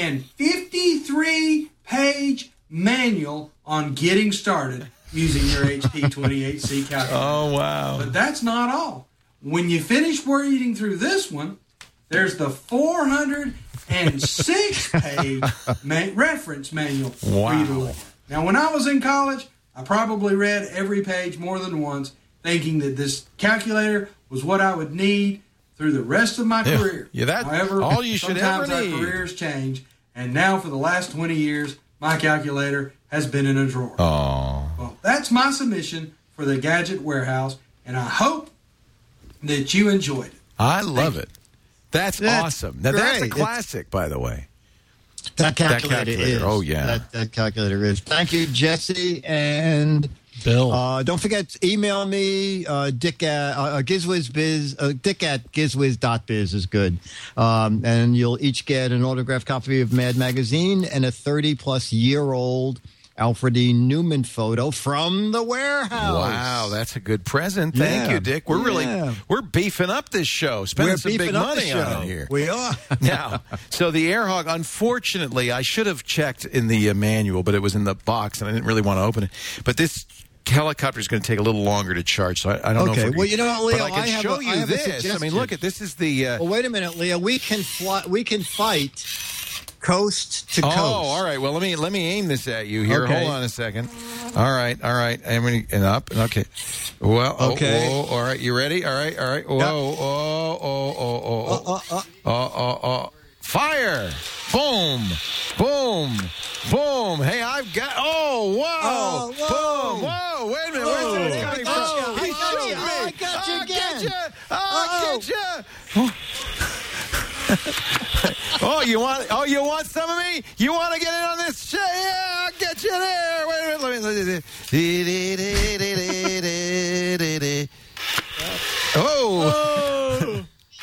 Speaker 15: fifty-three page manual on getting started using your H P twenty-eight C calculator.
Speaker 8: Oh, wow.
Speaker 15: But that's not all. when you finish reading through this one, there's the four hundred six page ma- reference manual
Speaker 8: Wow.
Speaker 15: for you to look at. Now, when I was in college, I probably read every page more than once, thinking that this calculator was what I would need through the rest of my
Speaker 8: Yeah.
Speaker 15: career.
Speaker 8: Yeah, that's
Speaker 15: However,
Speaker 8: all you should
Speaker 15: sometimes
Speaker 8: ever
Speaker 15: our
Speaker 8: need.
Speaker 15: careers change, and now for the last twenty years, my calculator has been in a drawer.
Speaker 8: Oh.
Speaker 15: Well, that's my submission for the Gadget Warehouse, and I hope that you enjoyed it.
Speaker 8: I love it. That's,
Speaker 5: That's
Speaker 8: awesome. Now, that's a
Speaker 5: great.
Speaker 8: classic, by the way.
Speaker 5: That calculator,
Speaker 8: calculator.
Speaker 5: is.
Speaker 8: Oh, yeah.
Speaker 5: That, that calculator is. Thank you, Jesse. And
Speaker 6: Bill.
Speaker 5: Uh, don't forget, email me, uh, Dick at uh, GizWizBiz, uh, Dick at GizWiz.biz is good. Um, and you'll each get an autographed copy of Mad Magazine and a thirty-plus year old Alfred E. Newman photo from the warehouse.
Speaker 8: Wow, that's a good present. Thank
Speaker 5: Yeah.
Speaker 8: you, Dick. We're really
Speaker 5: Yeah.
Speaker 8: we're beefing up this show, spending
Speaker 5: We're
Speaker 8: some big
Speaker 5: beefing up the
Speaker 8: money
Speaker 5: show.
Speaker 8: on it here.
Speaker 5: We are.
Speaker 8: Now, so the Air Hog, unfortunately, I should have checked in the uh, manual, but it was in the box, and I didn't really want to open it. But this helicopter is going to take a little longer to charge, so I, I don't know.
Speaker 5: Okay,
Speaker 8: if we're-
Speaker 5: well, you know, Leo,
Speaker 8: but I can
Speaker 5: I have
Speaker 8: show
Speaker 5: a-
Speaker 8: you
Speaker 5: I have a
Speaker 8: this. I mean,
Speaker 5: suggestion.
Speaker 8: look at this. Is the uh,
Speaker 5: Well, wait a minute, Leo. We can fly, we can fight coast to
Speaker 8: oh,
Speaker 5: coast.
Speaker 8: all right. Well, let me let me aim this at you here.
Speaker 5: Okay.
Speaker 8: Hold on a second. All right, all right. And, we, and up. Okay. Well, oh,
Speaker 5: Okay.
Speaker 8: whoa, all right. You ready? All right, all right. Whoa, oh, oh, oh, oh, oh,
Speaker 5: Uh, uh, uh.
Speaker 8: oh, oh, oh. Fire! Boom! Boom! Boom! Hey, I've got. Oh, whoa!
Speaker 5: Oh, whoa.
Speaker 8: Boom! Whoa! Wait a minute.
Speaker 5: Whoa.
Speaker 8: Where's this coming
Speaker 5: Oh,
Speaker 8: from?
Speaker 5: I
Speaker 8: He
Speaker 5: got
Speaker 8: shot
Speaker 5: you.
Speaker 8: me!
Speaker 5: Oh, I got you
Speaker 8: I'll
Speaker 5: again.
Speaker 8: Get you. I'll
Speaker 5: Oh.
Speaker 8: get you. Oh, you want? Oh, you want some of me? You want to get in on this shit? Yeah, I'll get you there. Wait a minute. Let me. Oh.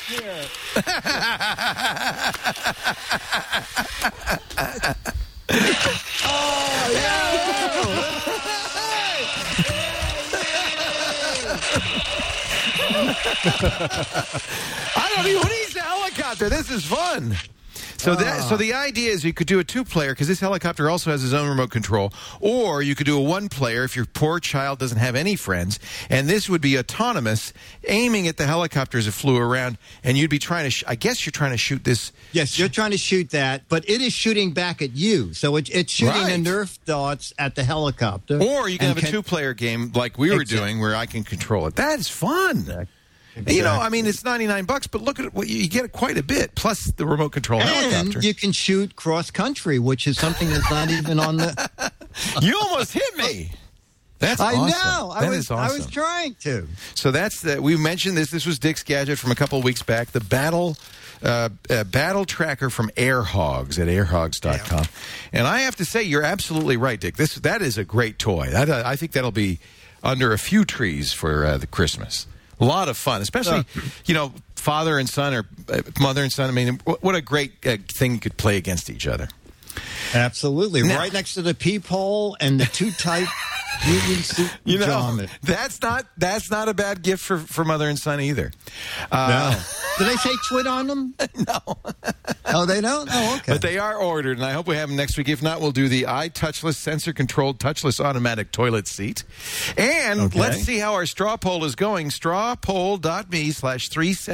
Speaker 8: I don't even. Who needs a helicopter? This is fun. So that so the idea is you could do a two-player because this helicopter also has its own remote control, or you could do a one-player if your poor child doesn't have any friends, and this would be autonomous, aiming at the helicopter as it flew around, and you'd be trying to. Sh- I guess you're trying to shoot this.
Speaker 5: Yes, you're trying to shoot that, but it is shooting back at you. So it, it's shooting
Speaker 8: Right.
Speaker 5: the Nerf darts at the helicopter.
Speaker 8: Or you can
Speaker 5: And
Speaker 8: have a two-player game like we were
Speaker 5: Exactly.
Speaker 8: doing, where I can control it. That is fun. You know, I mean, it's ninety-nine bucks, but look at what you, you get quite a bit, plus the remote control helicopter.
Speaker 5: And you can shoot cross country, which is something that's not even on the.
Speaker 8: You almost hit me. That's
Speaker 5: I
Speaker 8: awesome.
Speaker 5: know. I
Speaker 8: That
Speaker 5: was.
Speaker 8: is awesome.
Speaker 5: I was trying to.
Speaker 8: So that's the, we mentioned this. This was Dick's gadget from a couple of weeks back. The battle uh, uh, battle tracker from Air Hogs at air hogs dot com. And I have to say, you're absolutely right, Dick. This that is a great toy. That, uh, I think that'll be under a few trees for uh, the Christmas. A lot of fun, especially,
Speaker 5: Uh,
Speaker 8: you know, father and son or uh, mother and son. I mean, what a great uh, thing you could play against each other.
Speaker 5: Absolutely.
Speaker 8: Now-
Speaker 5: right next to the peephole and the two tight union suit
Speaker 8: You know,
Speaker 5: pajamas.
Speaker 8: that's not that's not a bad gift for, for mother and son either. Uh,
Speaker 5: No. Do they say twit on them?
Speaker 8: No.
Speaker 5: Oh, they don't? Oh, okay.
Speaker 8: But they are ordered, and I hope we have them next week. If not, we'll do the iTouchless, sensor-controlled, touchless automatic toilet seat. And
Speaker 5: Okay.
Speaker 8: let's see how our straw poll is going. strawpoll.me slash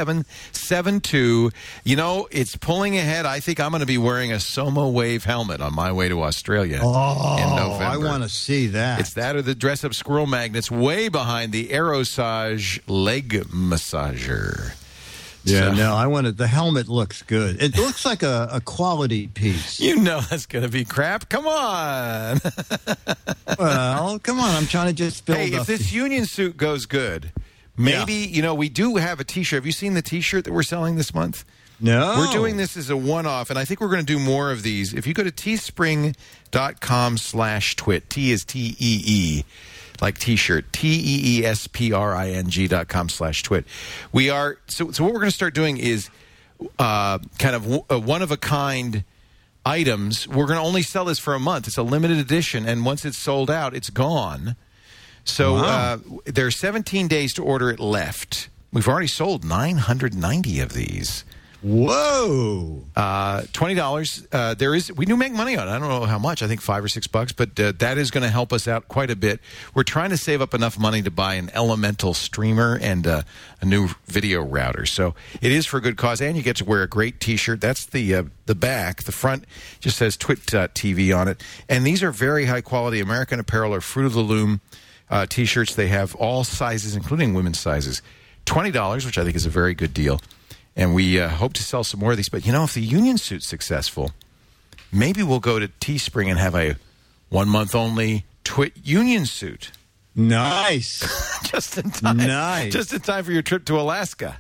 Speaker 8: 3772. You know, it's pulling ahead. I think I'm going to be wearing a Soma Wave helmet on my way to Australia
Speaker 5: Oh,
Speaker 8: in November.
Speaker 5: I want to see that.
Speaker 8: It's that or the dress-up squirrel magnets way behind the Aerosage leg massager.
Speaker 5: Yeah,
Speaker 8: So-
Speaker 5: no, I wanted the helmet looks good. It looks like a, a quality piece.
Speaker 8: You know that's going to be crap. Come on.
Speaker 5: Well, come on, I'm trying to just build
Speaker 8: Hey,
Speaker 5: up.
Speaker 8: if this union suit goes good, maybe, you know, we do have a T-shirt. Have you seen the T-shirt that we're selling this month?
Speaker 5: No.
Speaker 8: We're doing this as a one-off, and I think we're going to do more of these. If you go to teespring.com slash twit, T is T E E, like T-shirt, T E E S P R I N G dot com slash twit. We are, so, so what we're going to start doing is uh, kind of w- uh, one-of-a-kind items. We're going to only sell this for a month. It's a limited edition, and once it's sold out, it's gone. So
Speaker 5: Wow.
Speaker 8: uh, there are seventeen days to order it left. We've already sold nine hundred ninety of these.
Speaker 5: Whoa!
Speaker 8: Uh, twenty dollars. Uh, there is. We do make money on it. I don't know how much. I think five or six bucks, but uh, that is going to help us out quite a bit. We're trying to save up enough money to buy an Elemental streamer and uh, a new video router. So it is for a good cause, and you get to wear a great T-shirt. That's the uh, the back. The front just says Twit T V on it, and these are very high quality American Apparel or Fruit of the Loom uh, T-shirts. They have all sizes, including women's sizes. twenty dollars, which I think is a very good deal. And we uh, hope to sell some more of these. But, you know, if the union suit's successful, maybe we'll go to Teespring and have a one-month-only Twit union suit.
Speaker 5: Nice.
Speaker 8: Just in time.
Speaker 5: Nice.
Speaker 8: Just in time for your trip to Alaska.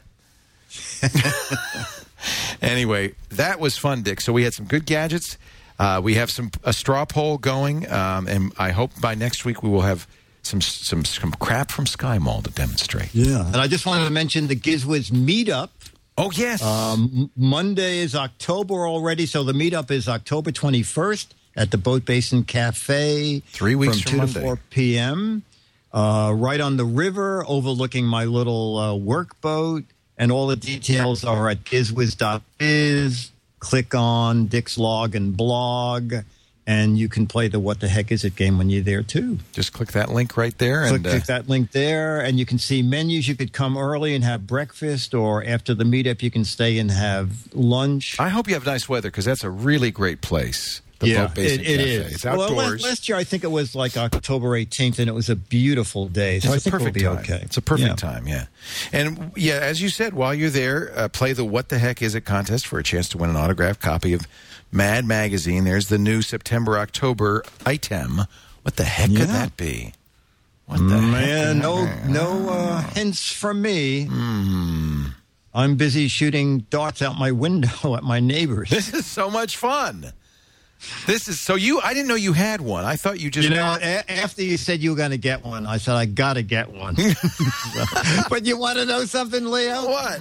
Speaker 8: Anyway, that was fun, Dick. So we had some good gadgets. Uh, we have some a straw poll going. Um, and I hope by next week we will have some, some, some crap from Sky Mall to demonstrate.
Speaker 5: Yeah. And I just wanted to mention the GizWiz meetup.
Speaker 8: Oh, yes.
Speaker 5: Um, Monday is October already, so the meetup is October twenty-first at the Boat Basin Cafe.
Speaker 8: Three weeks
Speaker 5: from
Speaker 8: from
Speaker 5: two
Speaker 8: Monday.
Speaker 5: to four p.m. Uh, right on the river, overlooking my little uh, workboat. And all the details are at gizwiz dot biz. Click on Dick's log and blog, and you can play the What the Heck Is It game when you're there, too.
Speaker 8: Just click that link right there.
Speaker 5: Click,
Speaker 8: and uh,
Speaker 5: click that link there, and you can see menus. You could come early and have breakfast, or after the meetup, you can stay and have lunch.
Speaker 8: I hope you have nice weather, because that's a really great place. The
Speaker 5: yeah,
Speaker 8: Boat Basin
Speaker 5: it, it
Speaker 8: Cafe.
Speaker 5: is.
Speaker 8: It's outdoors.
Speaker 5: Well, last, last year, I think it was like October eighteenth, and it was a beautiful day. So
Speaker 8: It's
Speaker 5: I
Speaker 8: a
Speaker 5: think
Speaker 8: perfect
Speaker 5: we'll be
Speaker 8: time.
Speaker 5: okay.
Speaker 8: It's a perfect
Speaker 5: Yeah.
Speaker 8: time, yeah. And, yeah, as you said, while you're there, uh, play the What the Heck Is It contest for a chance to win an autographed copy of Mad Magazine. There's the new September-October item. What the heck
Speaker 5: Yeah.
Speaker 8: could that be? What the
Speaker 5: Man,
Speaker 8: heck?
Speaker 5: no, no uh, hints from me.
Speaker 8: Hmm.
Speaker 5: I'm busy shooting darts out my window at my neighbors.
Speaker 8: This is so much fun. This is so you. I didn't know you had one. I thought you just.
Speaker 5: You know, a- after you said you were going to get one, I said, I got to get one. But you want to know something, Leo?
Speaker 8: What?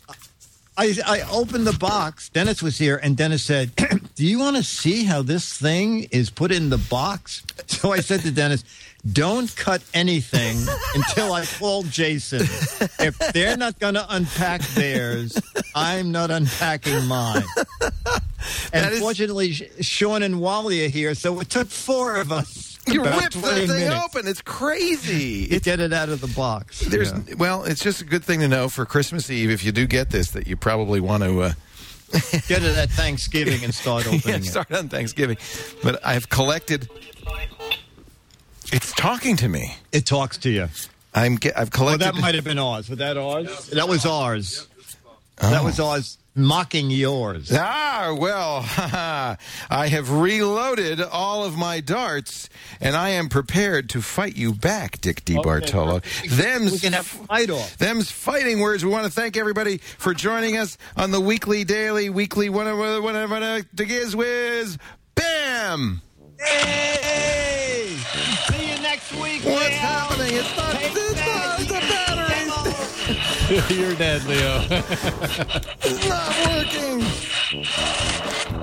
Speaker 5: I, I opened the box. Dennis was here, and Dennis said, do you want to see how this thing is put in the box? So I said to Dennis, don't cut anything until I call Jason. If they're not going to unpack theirs, I'm not unpacking mine. And
Speaker 8: is-
Speaker 5: fortunately, Sean and Wally are here, so it took four of us.
Speaker 8: You
Speaker 5: about
Speaker 8: whipped the
Speaker 5: twenty
Speaker 8: thing
Speaker 5: minutes
Speaker 8: open. It's crazy.
Speaker 5: to get it out of the box.
Speaker 8: There's
Speaker 5: Yeah.
Speaker 8: well, it's just a good thing to know for Christmas Eve if you do get this that you probably want to uh,
Speaker 5: Get it at Thanksgiving and start
Speaker 8: yeah,
Speaker 5: opening it.
Speaker 8: start on Thanksgiving. But I've collected. It's talking to me.
Speaker 5: It talks to you.
Speaker 8: I'm. ge- I've
Speaker 5: Oh,
Speaker 8: collected.
Speaker 5: that might have been ours. Was that ours? That was ours. That was ours mocking yours.
Speaker 8: Ah, well, I have reloaded all of my darts, and I am prepared to fight you back, Dick DeBartolo. Them's,
Speaker 5: We can have a fight off.
Speaker 8: them's fighting words. We want to thank everybody for joining us on the weekly, daily, weekly, whatever, whatever, the GizWiz. Bam!
Speaker 5: Hey! See you next week.
Speaker 8: What's
Speaker 5: Leo.
Speaker 8: happening? It's not,
Speaker 5: Take
Speaker 8: it's not
Speaker 5: that.
Speaker 8: the batteries.
Speaker 6: You're dead, Leo.
Speaker 8: It's not working.